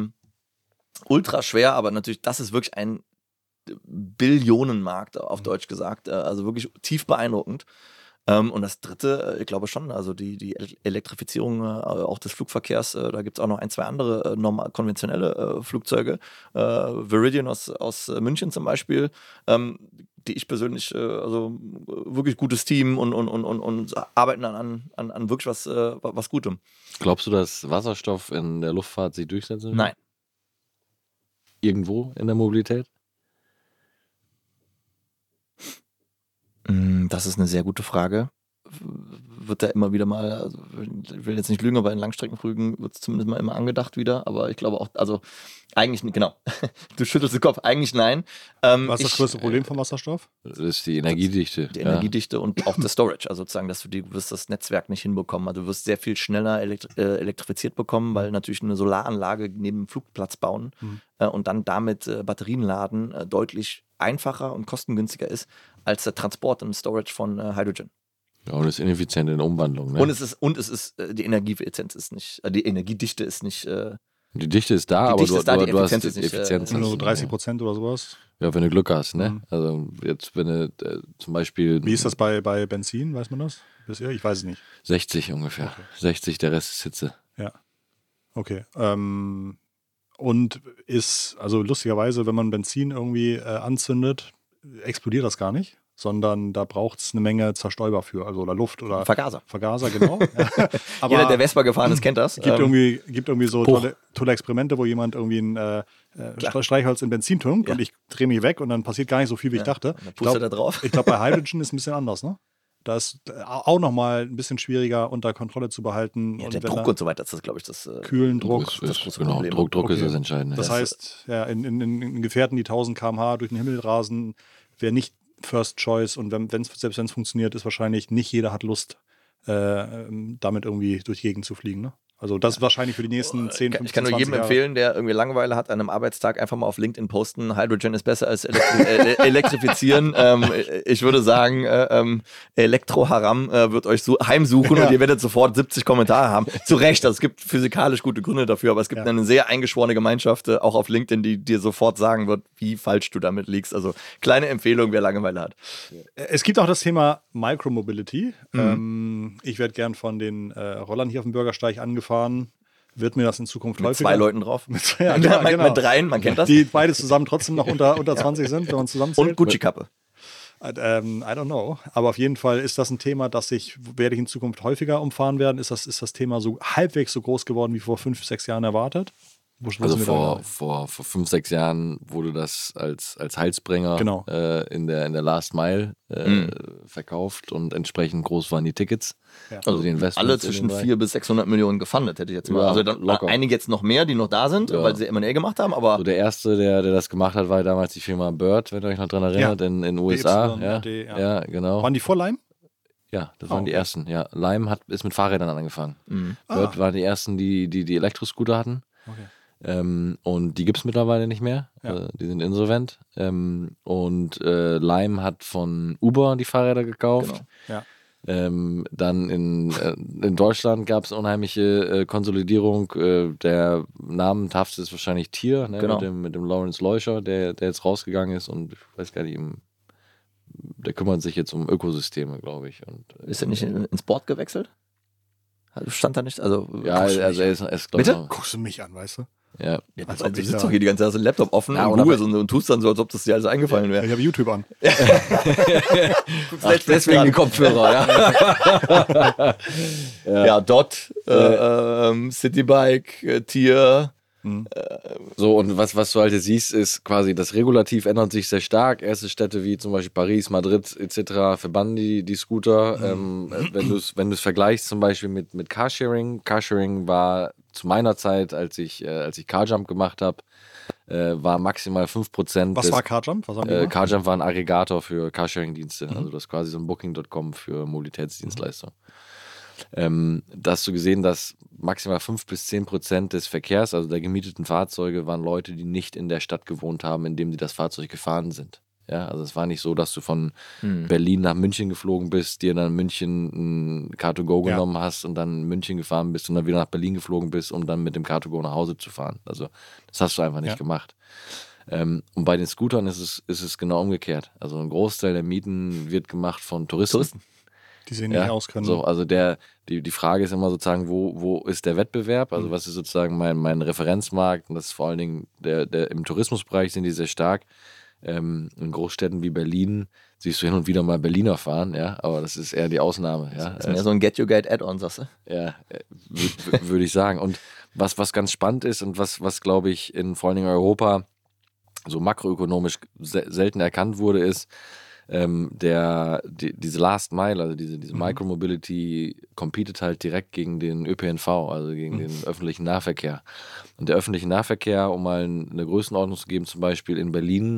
Ultra schwer, aber natürlich, das ist wirklich ein Billionenmarkt, auf Deutsch gesagt. Also wirklich tief beeindruckend. Und das dritte, ich glaube schon, also die Elektrifizierung auch des Flugverkehrs, da gibt es auch noch ein, zwei andere konventionelle Flugzeuge. Viridian aus München zum Beispiel, die ich persönlich, also wirklich gutes Team und arbeiten an wirklich was Gutem. Glaubst du, dass Wasserstoff in der Luftfahrt sich durchsetzen wird? Nein. Irgendwo in der Mobilität? Das ist eine sehr gute Frage. wird da immer wieder mal, also ich will jetzt nicht lügen, aber in Langstreckenflügen wird es zumindest mal immer angedacht wieder, aber ich glaube auch, also eigentlich nicht, genau, du schüttelst den Kopf, eigentlich nein. Was ist das größte Problem vom Wasserstoff? Das ist die Energiedichte. Die Energiedichte und auch der Storage, also sozusagen, dass du wirst das Netzwerk nicht hinbekommen, also du wirst sehr viel schneller elektrifiziert bekommen, weil natürlich eine Solaranlage neben dem Flugplatz bauen und dann damit Batterien laden deutlich einfacher und kostengünstiger ist als der Transport und Storage von Hydrogen. Ja, und es ist ineffizient in der Umwandlung. Ne? Und es ist die Energieeffizienz ist nicht, die Energiedichte ist nicht. Die Dichte ist da, die aber Dichte ist da, du die hast Effizienz ist nicht, Effizienz. Nur so hast du, 30% oder sowas. Ja, wenn du Glück hast, ne? Also jetzt, wenn du zum Beispiel. Wie ist das bei Benzin, weiß man das? Bisher? Ich weiß es nicht. 60 ungefähr. Okay. 60, der Rest ist Hitze. Ja. Okay. Und ist, also lustigerweise, wenn man Benzin irgendwie anzündet, explodiert das gar nicht, sondern da braucht es eine Menge Zerstäuber für, also oder Luft oder Vergaser. Vergaser, genau. Aber jeder, der Vespa gefahren ist, kennt das. Gibt irgendwie so tolle Experimente, wo jemand irgendwie ein Streichholz in Benzin tunkt und ich drehe mich weg und dann passiert gar nicht so viel, wie ich dachte. Dann pustet er drauf. Ich glaube, bei Hydrogen ist es ein bisschen anders, ne? Da ist auch nochmal ein bisschen schwieriger unter Kontrolle zu behalten. Ja, und der Druck und so weiter, das ist, glaube ich, das kühlen Druck. Das große Problem. Druck ist das Entscheidende. Das heißt, ja, in Gefährten, die 1000 km/h durch den Himmel rasen, wäre nicht First Choice und selbst wenn es funktioniert, ist wahrscheinlich nicht jeder hat Lust, damit irgendwie durch die Gegend zu fliegen. Ne? Also das ist wahrscheinlich für die nächsten 10, 15, Ich kann nur jedem empfehlen, der irgendwie Langeweile hat, an einem Arbeitstag einfach mal auf LinkedIn posten, Hydrogen ist besser als elektrifizieren. Ich würde sagen, Elektroharam wird euch heimsuchen und ihr werdet sofort 70 Kommentare haben. Zu Recht, also es gibt physikalisch gute Gründe dafür, aber es gibt eine sehr eingeschworene Gemeinschaft, auch auf LinkedIn, die dir sofort sagen wird, wie falsch du damit liegst. Also kleine Empfehlung, wer Langeweile hat. Es gibt auch das Thema Micromobility. Ich werde gern von den Rollern hier auf dem Bürgersteig angefahren. Wird mir das in Zukunft mit häufiger? Mit 2 Leuten drauf. Mit 3, man kennt das. Die beide zusammen trotzdem noch unter 20 sind, wenn man zusammenzählt. Und Gucci-Kappe. I don't know. Aber auf jeden Fall ist das ein Thema, werde ich in Zukunft häufiger umfahren werden. Ist das Thema so halbwegs so groß geworden wie vor 5, 6 Jahren erwartet? Also vor 5, 6 Jahren wurde das als Heilsbringer in der Last Mile verkauft und entsprechend groß waren die Tickets. Ja. Also die Investments alle zwischen 400 bis 600 Millionen gefundet, hätte ich jetzt mal. Ja, also dann einige jetzt noch mehr, die noch da sind, weil sie M&A gemacht haben. Aber so der erste, der das gemacht hat, war damals die Firma Bird, wenn ihr euch noch dran erinnert, in den USA. Ja, genau. Waren die vor Lime? Ja, das waren die ersten. Ja, Lime ist mit Fahrrädern angefangen. Bird waren die ersten, die Elektroscooter hatten. Okay. Und die gibt es mittlerweile nicht mehr. Die sind insolvent. Und Lime hat von Uber die Fahrräder gekauft. Genau. Ja. Dann in Deutschland gab es unheimliche Konsolidierung. Der namenhafteste ist wahrscheinlich Tier, ne? Genau. mit dem Lawrence Leuscher, der jetzt rausgegangen ist und ich weiß gar nicht, der kümmert sich jetzt um Ökosysteme, glaube ich. Und, ist er nicht ins Board gewechselt? Stand da nicht? Also, ja, also er ist Bitte? noch, Guckst du mich an, weißt du? Ja. Also du sitzt doch hier die ganze Zeit, hast den Laptop offen und Google und tust dann so, als ob das dir alles eingefallen wäre. Ich habe YouTube an. Deswegen die Kopfhörer, ja. Dot, Citybike, Tier. So, und was du halt jetzt siehst, ist quasi, das Regulativ ändert sich sehr stark. Erste Städte wie zum Beispiel Paris, Madrid etc. verbannen die Scooter. Wenn du es vergleichst zum Beispiel mit Carsharing. Carsharing war zu meiner Zeit, als ich Carjump gemacht habe, war maximal 5%. Was war Carjump? Carjump war ein Aggregator für Carsharing-Dienste. Also das ist quasi so ein Booking.com für Mobilitätsdienstleistungen. Da hast du gesehen, dass maximal 5 bis 10% des Verkehrs, also der gemieteten Fahrzeuge, waren Leute, die nicht in der Stadt gewohnt haben, in dem sie das Fahrzeug gefahren sind. Ja, also es war nicht so, dass du von Berlin nach München geflogen bist, dir dann in München ein Car2Go genommen hast und dann in München gefahren bist und dann wieder nach Berlin geflogen bist, um dann mit dem Car2Go nach Hause zu fahren. Also das hast du einfach nicht gemacht. Und bei den Scootern ist es genau umgekehrt. Also ein Großteil der Mieten wird gemacht von Touristen. Die sehen nicht aus können. So, also die Frage ist immer sozusagen, wo ist der Wettbewerb? Also was ist sozusagen mein Referenzmarkt? Und das ist vor allen Dingen im Tourismusbereich sind die sehr stark. In Großstädten wie Berlin siehst du hin und wieder mal Berliner fahren, ja, aber das ist eher die Ausnahme. Ja. Das ist mehr so ein Get-Your-Guide-Add-on, sagst du? Ja, würde ich sagen. Und was ganz spannend ist und was glaube ich, in vor allen Dingen Europa so makroökonomisch selten erkannt wurde, ist, diese Last Mile, also diese Micromobility competet halt direkt gegen den ÖPNV, also gegen den öffentlichen Nahverkehr. Und der öffentliche Nahverkehr, um mal eine Größenordnung zu geben, zum Beispiel in Berlin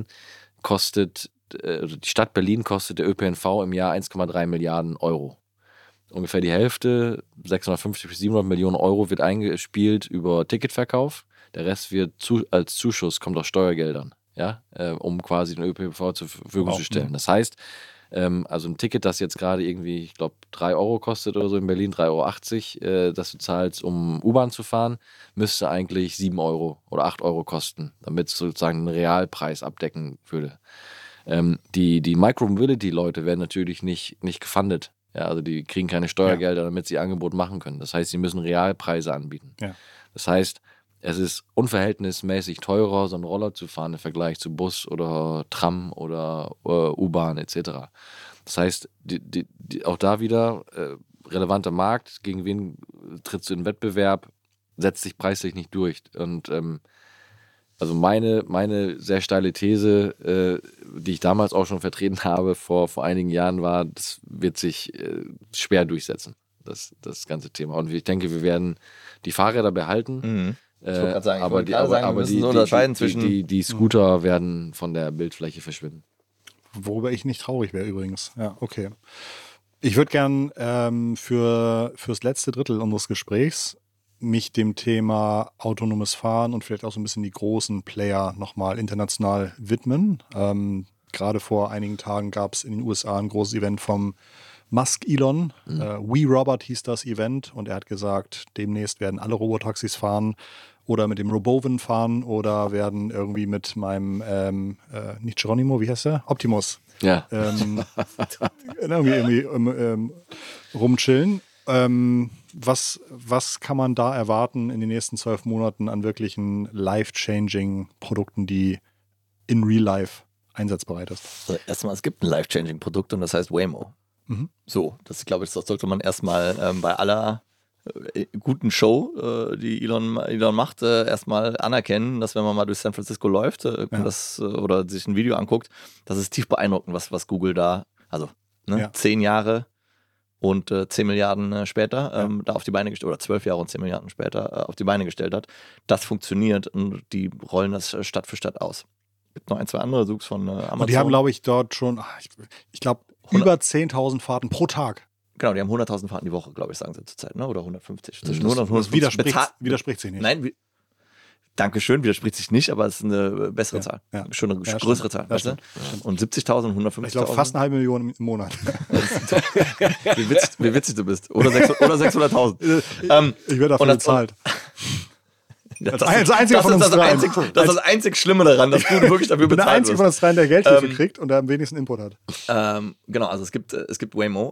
die Stadt Berlin kostet der ÖPNV im Jahr 1,3 Milliarden Euro. Ungefähr die Hälfte, 650 bis 700 Millionen Euro, wird eingespielt über Ticketverkauf. Der Rest wird als Zuschuss, kommt aus Steuergeldern, ja, um quasi den ÖPNV zur Verfügung zu stellen. Das heißt, also ein Ticket, das jetzt gerade irgendwie, ich glaube, 3 Euro kostet oder so in Berlin, 3,80 Euro, das du zahlst, um U-Bahn zu fahren, müsste eigentlich 7 Euro oder 8 Euro kosten, damit es sozusagen einen Realpreis abdecken würde. Die Micromobility-Leute werden natürlich nicht gefundet. Ja, also die kriegen keine Steuergelder, damit sie Angebot machen können. Das heißt, sie müssen Realpreise anbieten. Ja. Das heißt, es ist unverhältnismäßig teurer, so einen Roller zu fahren im Vergleich zu Bus oder Tram oder U-Bahn etc. Das heißt, auch da wieder relevanter Markt, gegen wen trittst du in Wettbewerb, setzt sich preislich nicht durch. Und also meine sehr steile These, die ich damals auch schon vertreten habe, vor einigen Jahren war, das wird sich schwer durchsetzen, das ganze Thema. Und ich denke, wir werden die Fahrräder behalten. Ich wollte gerade sagen, aber die Scooter werden von der Bildfläche verschwinden. Worüber ich nicht traurig wäre übrigens. Ja, okay. Ich würde gern fürs letzte Drittel unseres Gesprächs mich dem Thema autonomes Fahren und vielleicht auch so ein bisschen die großen Player nochmal international widmen. Gerade vor einigen Tagen gab es in den USA ein großes Event vom Musk-Elon. WeRobot hieß das Event und er hat gesagt, demnächst werden alle Robotaxis fahren oder mit dem Robovan fahren oder werden irgendwie mit meinem, nicht Geronimo, wie heißt der? Optimus. Ja. Irgendwie rumchillen. Was kann man da erwarten in den nächsten 12 Monaten an wirklichen life-changing Produkten, die in real life einsatzbereit ist? Also erstmal, es gibt ein life-changing Produkt und das heißt Waymo. So, das glaube ich, das sollte man erstmal bei aller guten Show, die Elon macht, erstmal anerkennen, dass wenn man mal durch San Francisco läuft oder sich ein Video anguckt, das ist tief beeindruckend, was Google da, 10 Jahre und 10 Milliarden später da auf die Beine gestellt, oder 12 Jahre und 10 Milliarden später auf die Beine gestellt hat. Das funktioniert und die rollen das Stadt für Stadt aus. Es gibt noch ein, zwei andere Suchs von Amazon. Und die haben, glaube ich, dort schon, ich glaube, über 10.000 Fahrten pro Tag. Genau, die haben 100.000 Fahrten die Woche, glaube ich, sagen sie zurzeit, ne? Oder 150. Zwischen 100 und 150 widerspricht sich nicht. Nein, Dankeschön, widerspricht sich nicht, aber es ist eine bessere Zahl. Ja. Schon eine größere Zahl. Weißt du? Und 70.000, 150.000. Ich glaube, fast 500.000 im Monat. Wie witzig du bist. Oder 600.000. Ich werde dafür bezahlt. Das ist das einzig Schlimme daran, dass du wirklich dafür bezahlt wirst. Der Einzige von uns dreien, der Geldhilfe kriegt und der am wenigsten Input hat. Genau, also es gibt Waymo,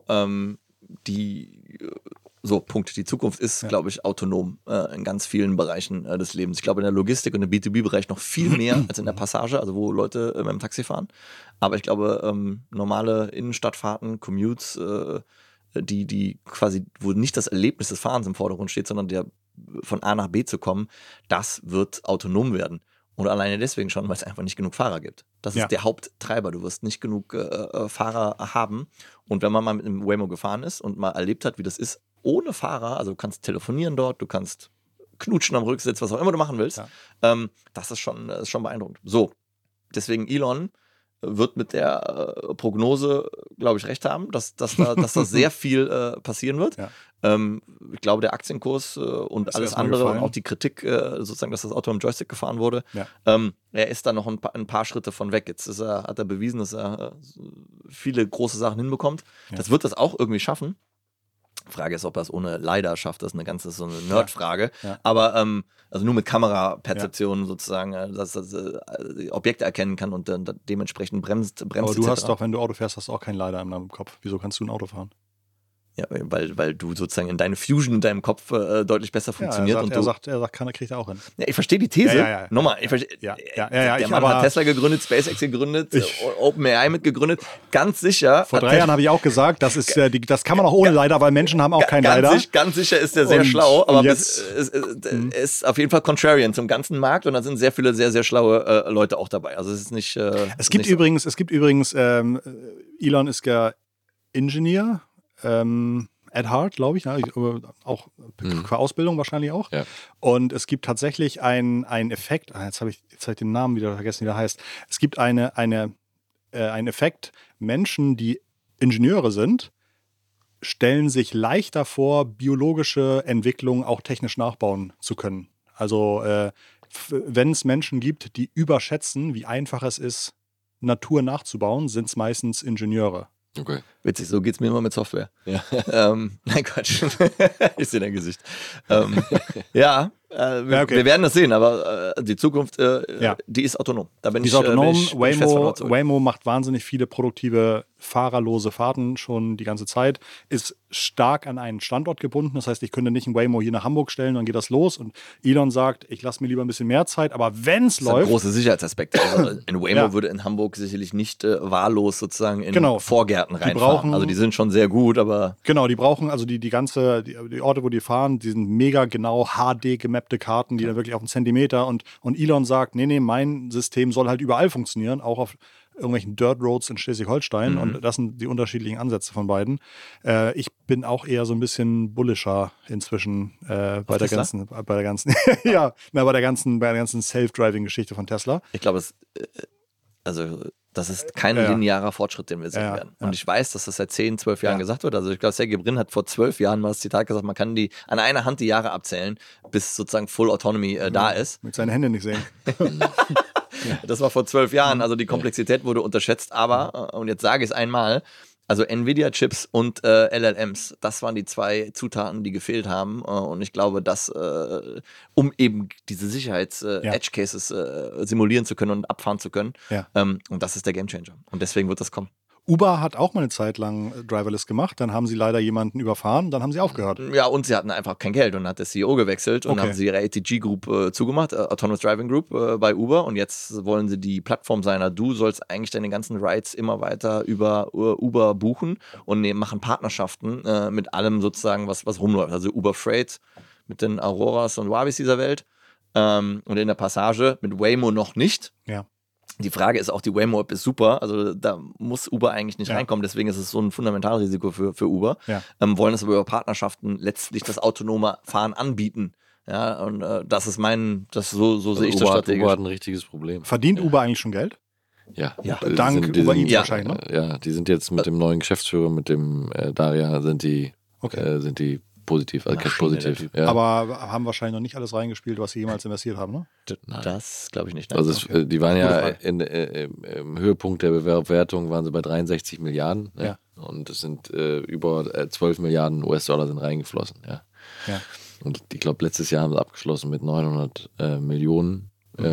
die Zukunft ist, glaube ich, autonom in ganz vielen Bereichen des Lebens. Ich glaube, in der Logistik und im B2B-Bereich noch viel mehr als in der Passage, also wo Leute mit dem Taxi fahren. Aber ich glaube, normale Innenstadtfahrten, Commutes, die quasi, wo nicht das Erlebnis des Fahrens im Vordergrund steht, sondern der von A nach B zu kommen, das wird autonom werden. Und alleine deswegen schon, weil es einfach nicht genug Fahrer gibt. Das ist der Haupttreiber. Du wirst nicht genug Fahrer haben. Und wenn man mal mit einem Waymo gefahren ist und mal erlebt hat, wie das ist, ohne Fahrer, also du kannst telefonieren dort, du kannst knutschen am Rücksitz, was auch immer du machen willst, das ist schon beeindruckend. So, deswegen Elon wird mit der Prognose, glaube ich, recht haben, dass da sehr viel passieren wird. Ja. Ich glaube, der Aktienkurs und alles andere und auch die Kritik, sozusagen, dass das Auto im Joystick gefahren wurde, er ist da noch ein paar Schritte von weg. Jetzt hat er bewiesen, dass er viele große Sachen hinbekommt. Ja. Das wird das auch irgendwie schaffen. Frage ist, ob er es ohne LiDAR schafft, das ist so eine Nerdfrage. Ja. Aber also nur mit Kameraperzeption sozusagen, dass das Objekte erkennen kann und dann dementsprechend bremst. Aber du hast doch, wenn du Auto fährst, hast du auch kein LiDAR in deinem Kopf. Wieso kannst du ein Auto fahren? Ja, weil du sozusagen in deine Fusion in deinem Kopf deutlich besser funktioniert. Er sagt, kriegt er auch hin. Ja, ich verstehe die These. Ja. Nochmal, der Mann hat Tesla gegründet, SpaceX gegründet, OpenAI mitgegründet. Ganz sicher. Vor 3 Jahren habe ich auch gesagt, das kann man auch ohne LiDAR, weil Menschen haben auch kein LiDAR. Ganz sicher ist er sehr schlau, aber er ist auf jeden Fall contrarian zum ganzen Markt und da sind sehr viele sehr, sehr schlaue Leute auch dabei. Also es ist nicht. Es gibt übrigens Elon ist ja Ingenieur, at heart, glaube ich, auch qua Ausbildung wahrscheinlich auch. Ja. Und es gibt tatsächlich einen Effekt, jetzt habe ich den Namen wieder vergessen, wie der heißt. Es gibt einen Effekt, Menschen, die Ingenieure sind, stellen sich leichter vor, biologische Entwicklung auch technisch nachbauen zu können. Also wenn es Menschen gibt, die überschätzen, wie einfach es ist, Natur nachzubauen, sind es meistens Ingenieure. Okay. Witzig, so geht es mir immer mit Software. Ja. Nein, Quatsch. Ich sehe dein Gesicht. Okay. Wir werden das sehen, aber die Zukunft, die ist autonom. Da bin die ich ist autonom. bin ich fest von überzeugt. Waymo macht wahnsinnig viele produktive, fahrerlose Fahrten schon die ganze Zeit. Ist stark an einen Standort gebunden. Das heißt, ich könnte nicht ein Waymo hier nach Hamburg stellen, dann geht das los. Und Elon sagt, ich lasse mir lieber ein bisschen mehr Zeit. Aber wenn es läuft... Das ist ein großer Sicherheitsaspekt. Also ein Waymo würde in Hamburg sicherlich nicht wahllos sozusagen in Vorgärten reinfahren. Also die sind schon sehr gut, aber... Genau, die brauchen, also die Orte, wo die fahren, die sind mega genau HD gemappte Karten, die dann wirklich auf einen Zentimeter und Elon sagt, nee, mein System soll halt überall funktionieren, auch auf irgendwelchen Dirt Roads in Schleswig-Holstein und das sind die unterschiedlichen Ansätze von beiden. Ich bin auch eher so ein bisschen bullischer inzwischen bei der ganzen Self-Driving-Geschichte von Tesla. Ich glaube, das ist kein linearer Fortschritt, den wir sehen werden. Und ich weiß, dass das seit 10, 12 Jahren gesagt wird. Also ich glaube, Sergey Brin hat vor 12 Jahren mal das Zitat gesagt, man kann an einer Hand die Jahre abzählen, bis sozusagen Full Autonomy da ist. Mit seinen Händen nicht sehen. Das war vor 12 Jahren, also die Komplexität wurde unterschätzt, aber, und jetzt sage ich es einmal, also Nvidia-Chips und LLMs, das waren die 2 Zutaten, die gefehlt haben. Und ich glaube, dass, um eben diese Sicherheits-Edge-Cases simulieren zu können und abfahren zu können, und das ist der Gamechanger. Und deswegen wird das kommen. Uber hat auch mal eine Zeit lang Driverless gemacht, dann haben sie leider jemanden überfahren, dann haben sie aufgehört. Ja, und sie hatten einfach kein Geld und dann hat der CEO gewechselt und haben sie ihre ATG Group zugemacht, Autonomous Driving Group bei Uber, und jetzt wollen sie die Plattform sein. Du sollst eigentlich deine ganzen Rides immer weiter über Uber buchen und machen Partnerschaften mit allem sozusagen, was rumläuft. Also Uber Freight mit den Auroras und Wabis dieser Welt und in der Passage mit Waymo noch nicht. Ja. Die Frage ist auch, die Waymo-App ist super, also da muss Uber eigentlich nicht reinkommen, deswegen ist es so ein Fundamentalrisiko für Uber. Wollen es aber über Partnerschaften letztlich das autonome Fahren anbieten. Ja, und das ist so sehe ich das strategisch. Uber hat ein richtiges Problem. Verdient Uber eigentlich schon Geld? Ja. Dank Uber Eats wahrscheinlich, ne? Ja, die sind jetzt mit dem neuen Geschäftsführer, mit dem Daria, sind die positiv, also Cash positiv. Ja. Aber haben wahrscheinlich noch nicht alles reingespielt, was sie jemals investiert haben, ne? Das glaube ich nicht. Nein. Also die waren ja im Höhepunkt der Bewertung waren sie bei 63 Milliarden. Ne? Ja. Und es sind über 12 Milliarden US-Dollar sind reingeflossen. Ja. Und ich glaube, letztes Jahr haben sie abgeschlossen mit 900 Millionen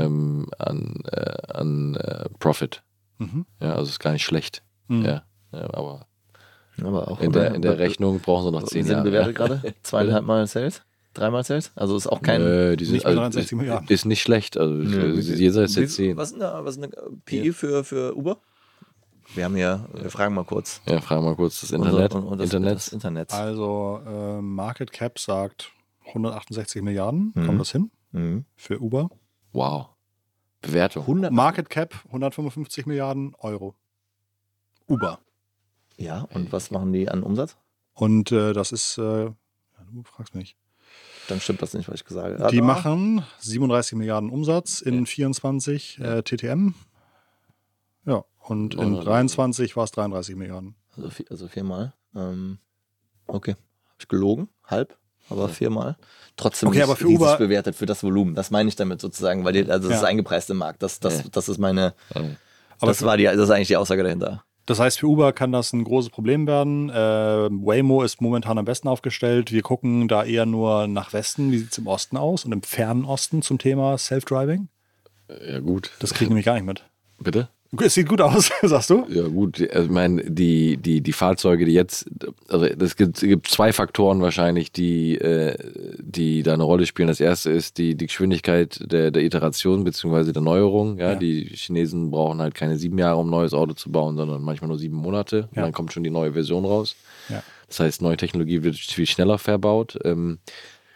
an Profit. Ja, also ist gar nicht schlecht. Ja, aber auch in der Rechnung brauchen sie noch 10 Jahre. Wie sind bewertet gerade? 2,5 Mal Sales? 3 Mal Sales? Also ist auch kein... nicht mehr 63 Milliarden. Ist nicht schlecht. Also jenseits der 10. Was ist eine PE für Uber? Wir fragen mal kurz. Ja, fragen mal kurz das Internet. Das Internet. Also Market Cap sagt 168 Milliarden. Kommt das hin? Für Uber? Wow. Bewertung. Market Cap 155 Milliarden Euro. Uber. Ja, und was machen die an Umsatz? Und das ist, du fragst mich. Dann stimmt das nicht, was ich gesagt habe. Die machen 37 Milliarden Umsatz in 24 TTM. Ja, und in 23 war es 33 Milliarden. Also 4-mal. Okay. Habe ich gelogen? Halb? Aber 4-mal. Trotzdem aber für Uber bewertet für das Volumen. Das meine ich damit sozusagen, weil das ist eingepreist im Markt. Das ist meine. Das ist eigentlich die Aussage dahinter. Das heißt, für Uber kann das ein großes Problem werden. Waymo ist momentan am besten aufgestellt. Wir gucken da eher nur nach Westen. Wie sieht es im Osten aus und im fernen Osten zum Thema Self-Driving? Ja, gut. Das kriegen wir nämlich gar nicht mit. Bitte? Es sieht gut aus, sagst du? Ja gut, also ich meine, die Fahrzeuge, die jetzt, also es gibt 2 Faktoren wahrscheinlich, die da eine Rolle spielen. Das erste ist die Geschwindigkeit der Iteration bzw. der Neuerung. Ja? Die Chinesen brauchen halt keine 7 Jahre, um ein neues Auto zu bauen, sondern manchmal nur 7 Monate. Und dann kommt schon die neue Version raus. Ja. Das heißt, neue Technologie wird viel schneller verbaut.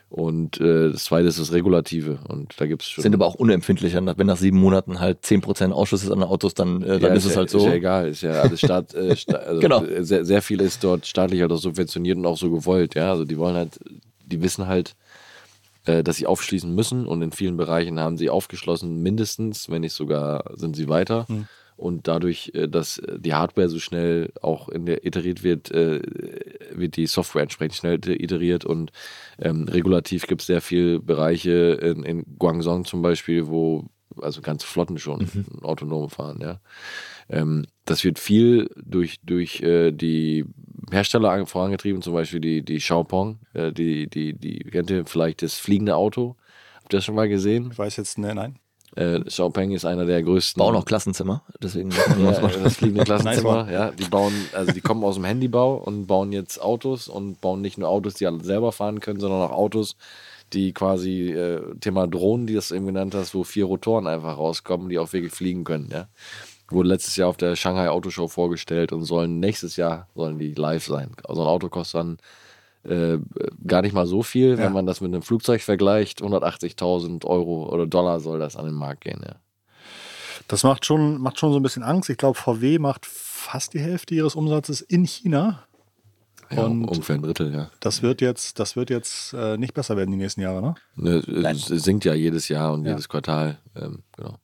Und das zweite ist das Regulative. Und da gibt es schon. Sind aber auch unempfindlicher. Wenn nach 7 Monaten halt 10% Ausschuss ist an den Autos, dann ist es halt so. Ist ja egal, ist ja alles also Genau. Sehr viel ist dort staatlich halt auch subventioniert und auch so gewollt. Ja, also die wollen halt, die wissen halt, dass sie aufschließen müssen und in vielen Bereichen haben sie aufgeschlossen, mindestens, wenn nicht sogar sind sie weiter. Und dadurch, dass die Hardware so schnell auch iteriert wird, wird die Software entsprechend schnell iteriert und regulativ gibt es sehr viele Bereiche in Guangdong zum Beispiel, wo also ganze Flotten schon autonom fahren, ja. Das wird viel durch die Hersteller vorangetrieben, zum Beispiel die Xiaopeng, die kennt ihr vielleicht das fliegende Auto. Habt ihr das schon mal gesehen? Ich weiß jetzt, nein. Xiaopeng ist einer der größten. Bauen auch Klassenzimmer, deswegen. Das fliegende Klassenzimmer, ja. Die kommen aus dem Handybau und bauen jetzt Autos und bauen nicht nur Autos, die alle selber fahren können, sondern auch Autos, die quasi, Thema Drohnen, die das eben genannt hast, wo 4 Rotoren einfach rauskommen, die auch wirklich fliegen können, ja. Wurde letztes Jahr auf der Shanghai Autoshow vorgestellt und nächstes Jahr sollen die live sein. Also ein Auto kostet dann gar nicht mal so viel, wenn man das mit einem Flugzeug vergleicht. 180.000 Euro oder Dollar soll das an den Markt gehen, ja. Das macht schon so ein bisschen Angst. Ich glaube, VW macht fast die Hälfte ihres Umsatzes in China. Ja, und ungefähr ein Drittel, ja. Das wird jetzt nicht besser werden die nächsten Jahre, ne? Es sinkt ja jedes Jahr und jedes Quartal, genau.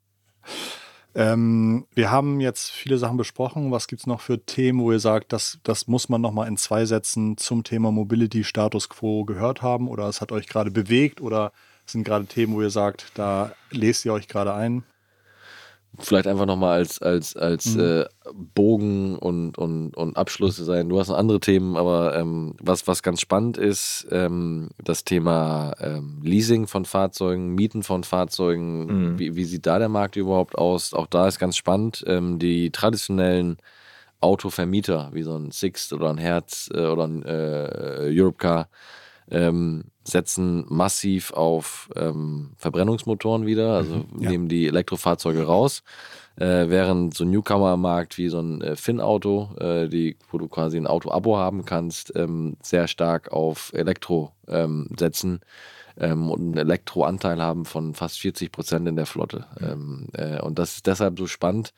Wir haben jetzt viele Sachen besprochen. Was gibt es noch für Themen, wo ihr sagt, das muss man nochmal in 2 Sätzen zum Thema Mobility Status Quo gehört haben oder es hat euch gerade bewegt oder sind gerade Themen, wo ihr sagt, da lest ihr euch gerade ein? Vielleicht einfach nochmal als Bogen und Abschluss sein. Du hast noch andere Themen, aber was ganz spannend ist, das Thema Leasing von Fahrzeugen, Mieten von Fahrzeugen, wie sieht da der Markt überhaupt aus? Auch da ist ganz spannend, die traditionellen Autovermieter, wie so ein Sixt oder ein Hertz oder ein Europcar, setzen massiv auf Verbrennungsmotoren wieder, also nehmen die Elektrofahrzeuge raus, während so ein Newcomer-Markt wie so ein Finn-Auto, wo du quasi ein Auto-Abo haben kannst, sehr stark auf Elektro setzen und einen Elektroanteil haben von fast 40% in der Flotte. Und das ist deshalb so spannend,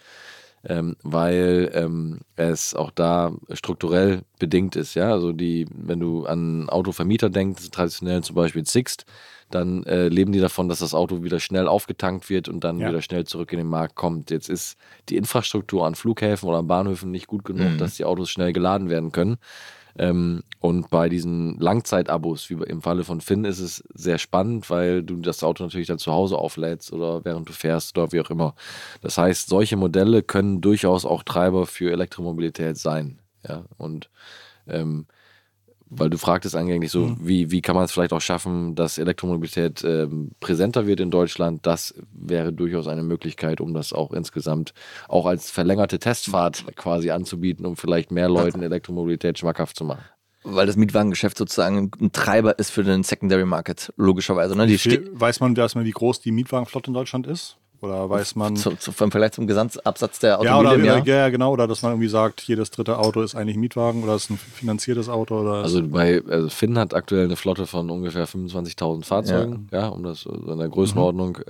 weil es auch da strukturell bedingt ist. Ja? Also wenn du an Autovermieter denkst, traditionell zum Beispiel Sixt, dann leben die davon, dass das Auto wieder schnell aufgetankt wird und dann wieder schnell zurück in den Markt kommt. Jetzt ist die Infrastruktur an Flughäfen oder an Bahnhöfen nicht gut genug, dass die Autos schnell geladen werden können. Und bei diesen Langzeitabos, wie im Falle von Finn, ist es sehr spannend, weil du das Auto natürlich dann zu Hause auflädst oder während du fährst oder wie auch immer. Das heißt, solche Modelle können durchaus auch Treiber für Elektromobilität sein. Ja? Und weil du fragtest eingänglich so, wie kann man es vielleicht auch schaffen, dass Elektromobilität präsenter wird in Deutschland? Das wäre durchaus eine Möglichkeit, um das auch insgesamt auch als verlängerte Testfahrt quasi anzubieten, um vielleicht mehr Leuten Elektromobilität schmackhaft zu machen. Weil das Mietwagengeschäft sozusagen ein Treiber ist für den Secondary Market, logischerweise. Ne? Weiß man, wie groß die Mietwagenflotte in Deutschland ist? Oder weiß man. Im Vergleich zum Gesamtabsatz der Automobile im Jahr? Ja, genau. Oder dass man irgendwie sagt, jedes dritte Auto ist eigentlich Mietwagen oder ist ein finanziertes Auto. Oder also Finn hat aktuell eine Flotte von ungefähr 25.000 Fahrzeugen, um das in der Größenordnung.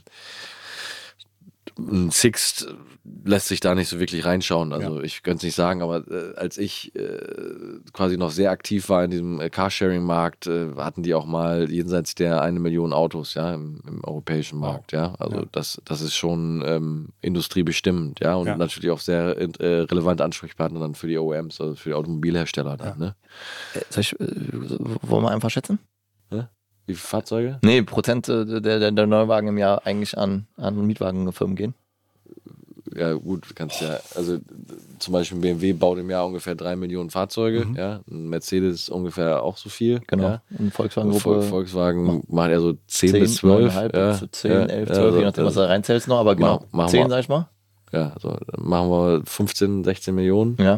Ein Sixt lässt sich da nicht so wirklich reinschauen. Also ich könnte es nicht sagen, aber als ich quasi noch sehr aktiv war in diesem Carsharing-Markt, hatten die auch mal jenseits der 1 Million Autos, im europäischen Markt, Also das ist schon industriebestimmt, und natürlich auch sehr relevante Ansprechpartner dann für die OEMs, also für die Automobilhersteller dann, ne? Wollen wir einfach schätzen? Wie viele Fahrzeuge? Nee, Prozent der Neuwagen im Jahr eigentlich an Mietwagenfirmen gehen. Ja gut, kannst also zum Beispiel BMW baut im Jahr ungefähr 3 Millionen Fahrzeuge, ein Mercedes ungefähr auch so viel. Genau, ja. Und Volkswagen-Gruppe. Volkswagen macht ja so 10 bis 12. 10, 11, 12, je nachdem, was du reinzählst noch, aber genau, 10 sag ich mal. Ja, also dann machen wir 15, 16 Millionen. Ja.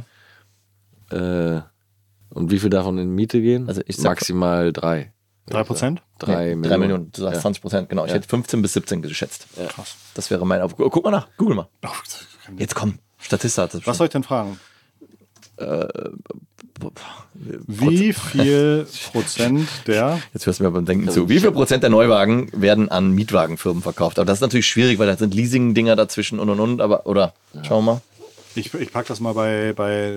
Und wie viel davon in Miete gehen? Also ich sag maximal 3. 3%? 3 Millionen, du sagst 20%, genau. Ich hätte 15 bis 17 geschätzt. Ja. Krass. Das wäre mein Guck mal nach, google mal. Jetzt komm, Statista hat das schon. Was soll ich denn fragen? Wie viel Prozent der... Jetzt hörst du mir beim Denken zu. Wie viel Prozent der Neuwagen werden an Mietwagenfirmen verkauft? Aber das ist natürlich schwierig, weil da sind Leasing-Dinger dazwischen und. Aber, oder, schauen wir mal. Ich pack das mal bei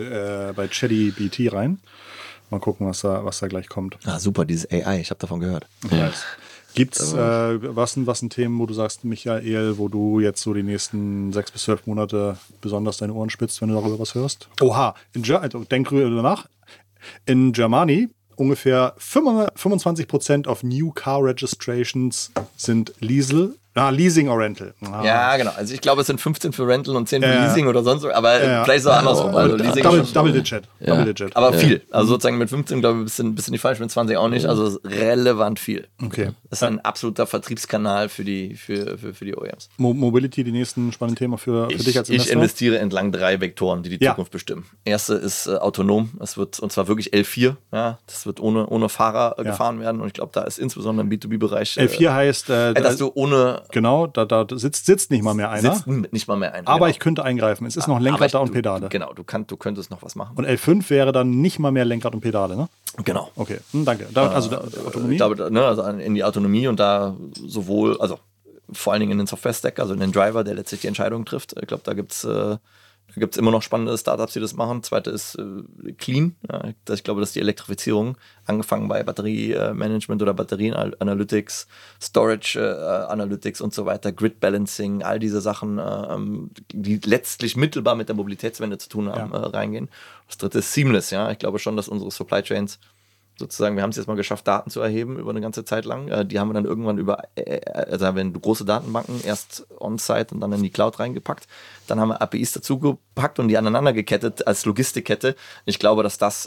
ChatGPT rein. Mal gucken, was da gleich kommt. Ah, super, dieses AI, ich habe davon gehört. Gibt es was sind Themen, wo du sagst, Michael, wo du jetzt so die nächsten 6 bis 12 Monate besonders deine Ohren spitzt, wenn du darüber was hörst? Oha, denk drüber nach. In Germany ungefähr 25% of new car registrations sind Leasing or Rental. Ja, genau. Also ich glaube, es sind 15 für Rental und 10 für Leasing oder sonst so. Aber vielleicht ist es auch andersrum. Also Leasing Double Digit. Aber viel. Also sozusagen mit 15, glaube ich, ein bisschen nicht falsch, mit 20 auch nicht. Also relevant viel. Okay. Das ist ein absoluter Vertriebskanal für die OEMs. Mobility, die nächsten spannenden Themen für dich als Investor? Ich investiere entlang 3 Vektoren, die Zukunft bestimmen. Erste ist autonom. Es wird, und zwar wirklich L4. Ja, das wird ohne Fahrer gefahren werden. Und ich glaube, da ist insbesondere im B2B-Bereich... L4 heißt... dass du ohne... Genau, da sitzt nicht mal mehr einer. Sitzt nicht mal mehr einer. Aber ich könnte eingreifen. Es ist noch Lenkrad da und Pedale. Genau, du könntest noch was machen. Und L5 wäre dann nicht mal mehr Lenkrad und Pedale, ne? Genau. Okay, danke. Autonomie? Also in die Autonomie und da sowohl, also vor allen Dingen in den Software-Stack, also in den Driver, der letztlich die Entscheidung trifft. Ich glaube, da gibt's immer noch spannende Startups, die das machen. Zweite ist Clean. Ja, ich glaube, dass die Elektrifizierung, angefangen bei Batteriemanagement oder Batterien-Analytics, Storage-Analytics und so weiter, Grid-Balancing, all diese Sachen, die letztlich mittelbar mit der Mobilitätswende zu tun haben, reingehen. Das dritte ist Seamless. Ja? Ich glaube schon, dass unsere Supply Chains sozusagen, wir haben es jetzt mal geschafft, Daten zu erheben über eine ganze Zeit lang. Die haben wir dann irgendwann also haben wir große Datenbanken erst on-site und dann in die Cloud reingepackt. Dann haben wir APIs dazu gepackt und die aneinander gekettet als Logistikkette. Ich glaube, dass das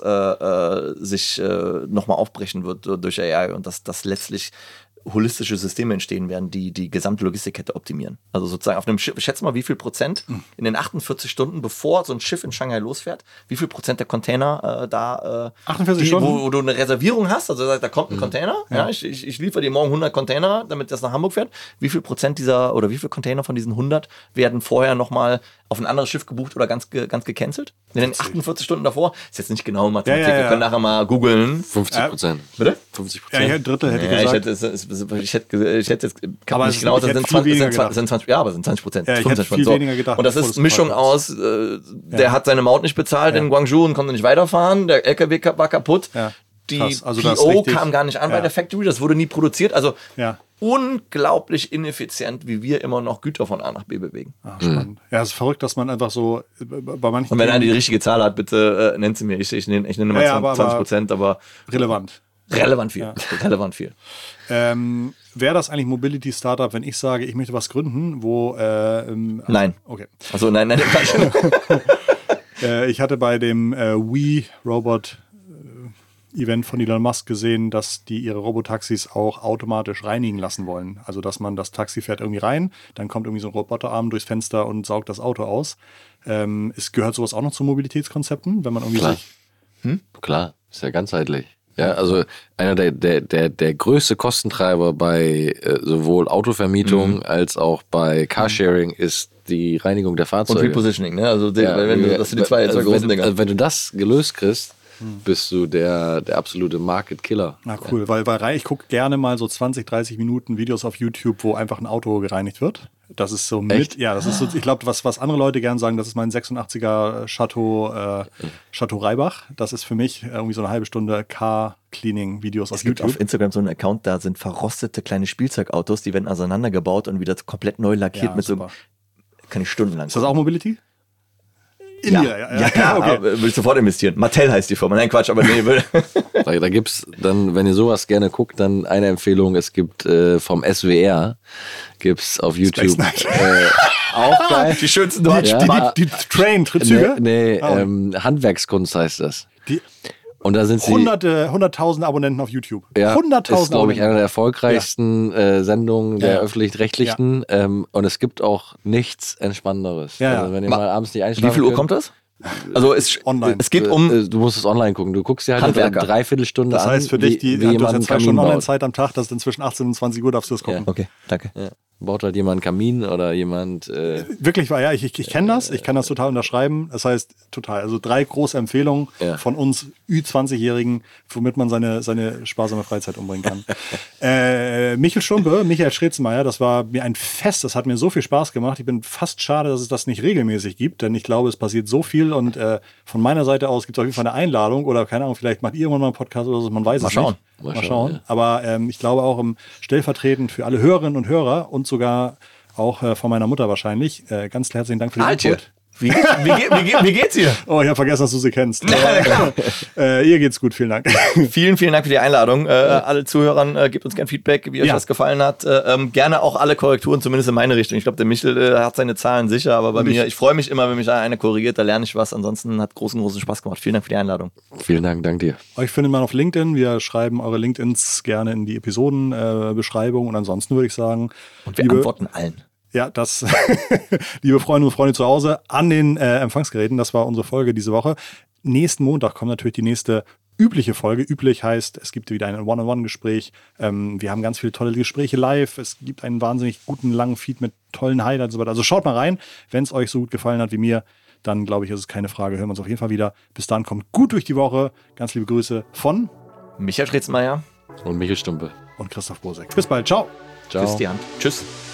sich nochmal aufbrechen wird durch AI und dass das letztlich holistische Systeme entstehen werden, die die gesamte Logistikkette optimieren. Also sozusagen auf einem Schiff, schätz mal, wie viel Prozent in den 48 Stunden, bevor so ein Schiff in Shanghai losfährt, wie viel Prozent der Container 48 Stunden? Wo du eine Reservierung hast, also da kommt ein Container, ich liefere dir morgen 100 Container, damit das nach Hamburg fährt. Wie viel Prozent wie viel Container von diesen 100 werden vorher nochmal auf ein anderes Schiff gebucht oder ganz gecancelt? In den 48 Stunden davor, ist jetzt nicht genau Mathematik, wir können nachher mal googeln. 50%. Bitte? 50%. Ja, ein Drittel hätte ich gesagt. Ich hätte jetzt aber nicht genau, das sind 20%. Ja, aber sind 20%. Ja, ich hätte viel weniger gedacht. Und das ist Mischung aus, der hat seine Maut nicht bezahlt in Guangzhou und konnte nicht weiterfahren, der LKW war kaputt. Ja. Die also PO kam gar nicht an bei der Factory, das wurde nie produziert. Also unglaublich ineffizient, wie wir immer noch Güter von A nach B bewegen. Spannend. Ja, es ist verrückt, dass man einfach so bei manchen... Und wenn einer die richtige Zahl hat, bitte nennt sie mir. Ich nenne mal 20%, aber... Relevant viel. Relevant viel. Wäre das eigentlich Mobility-Startup, wenn ich sage, ich möchte was gründen, wo... nein. Okay. Achso, nein. Ich hatte bei dem Wii-Robot... Event von Elon Musk gesehen, dass die ihre Robotaxis auch automatisch reinigen lassen wollen. Also, dass man das Taxi fährt irgendwie rein, dann kommt irgendwie so ein Roboterarm durchs Fenster und saugt das Auto aus. Gehört sowas auch noch zu Mobilitätskonzepten, wenn man irgendwie Klar. Klar, ist ja ganzheitlich. Ja, also einer der größte Kostentreiber bei sowohl Autovermietung als auch bei Carsharing ist die Reinigung der Fahrzeuge. Und Repositioning, ne? Also, das sind die zwei großen Dinger. Also wenn du das gelöst kriegst, bist du der absolute Market Killer. Na cool, weil ich gucke gerne mal so 20, 30 Minuten Videos auf YouTube, wo einfach ein Auto gereinigt wird. Das ist so das ist so, ich glaube, was andere Leute gerne sagen, das ist mein 86er Chateau Reibach. Das ist für mich irgendwie so eine halbe Stunde Car-Cleaning-Videos auf YouTube. Es gibt auf Instagram so einen Account, da sind verrostete kleine Spielzeugautos, die werden auseinandergebaut und wieder komplett neu lackiert mit super. Kann ich stundenlang. Ist das auch Mobility? Ja, klar, okay. Will ich sofort investieren. Mattel heißt die Firma. Nein, Quatsch, aber nee. Da gibt's dann, wenn ihr sowas gerne guckt, dann eine Empfehlung. Es gibt vom SWR, gibt's auf YouTube auch geil. Die schönsten Deutschen. Die Train-Züge? Nee, Handwerkskunst heißt das. Und da sind sie 100.000 Abonnenten auf YouTube. Ja, 100.000 ist, glaube ich, eine der erfolgreichsten Sendungen der Öffentlich-Rechtlichen. Ja. Und es gibt auch nichts Entspannenderes. Ja. Also, wenn ihr mal abends nicht einschlafen Wie viel Uhr kommt das? Also online. Es geht um... Du musst es online gucken. Du guckst dir halt eine Dreiviertelstunde an. Das heißt für dich, du hast ja 2 Stunden Online-Zeit am Tag, das ist inzwischen 18 und 20 Uhr, darfst du das gucken. Ja. Okay, danke. Ja. Baut halt jemand einen Kamin oder jemand. Wirklich war, ja, ich kenne das. Ich kann das total unterschreiben. Das heißt, total. Also 3 große Empfehlungen von uns Ü20-Jährigen, womit man seine sparsame Freizeit umbringen kann. Michael Stumpe, Michael Schretzmeier, das war mir ein Fest. Das hat mir so viel Spaß gemacht. Ich bin fast schade, dass es das nicht regelmäßig gibt, denn ich glaube, es passiert so viel. Und von meiner Seite aus gibt es auf jeden Fall eine Einladung oder keine Ahnung, vielleicht macht ihr irgendwann mal einen Podcast oder so, man weiß es nicht. Mal schauen. Ja. Aber ich glaube auch stellvertretend für alle Hörerinnen und Hörer und sogar auch von meiner Mutter wahrscheinlich. Ganz herzlichen Dank für den Input. Wie geht's ihr? Oh, ich habe vergessen, dass du sie kennst. Ihr geht's gut, vielen Dank. Vielen Dank für die Einladung. Alle Zuhörern, gebt uns gerne Feedback, wie euch das gefallen hat. Gerne auch alle Korrekturen, zumindest in meine Richtung. Ich glaube, der Michel hat seine Zahlen sicher, aber bei mir, ich freue mich immer, wenn mich einer korrigiert, da lerne ich was. Ansonsten hat großen Spaß gemacht. Vielen Dank für die Einladung. Vielen Dank, danke dir. Euch findet man auf LinkedIn. Wir schreiben eure LinkedIns gerne in die Episodenbeschreibung. Und ansonsten würde ich sagen... Und wir antworten allen. Ja, das, liebe Freunde und Freunde zu Hause, an den Empfangsgeräten, das war unsere Folge diese Woche. Nächsten Montag kommt natürlich die nächste übliche Folge. Üblich heißt, es gibt wieder ein One-on-One-Gespräch. Wir haben ganz viele tolle Gespräche live. Es gibt einen wahnsinnig guten, langen Feed mit tollen Highlights und so weiter. Also schaut mal rein, wenn es euch so gut gefallen hat wie mir, dann glaube ich, ist es keine Frage. Hören wir uns auf jeden Fall wieder. Bis dann, kommt gut durch die Woche. Ganz liebe Grüße von Michael Schretzmeier und Michael Stumpe und Christoph Bosek. Bis bald. Ciao. Ciao. Küss die Hand. Tschüss.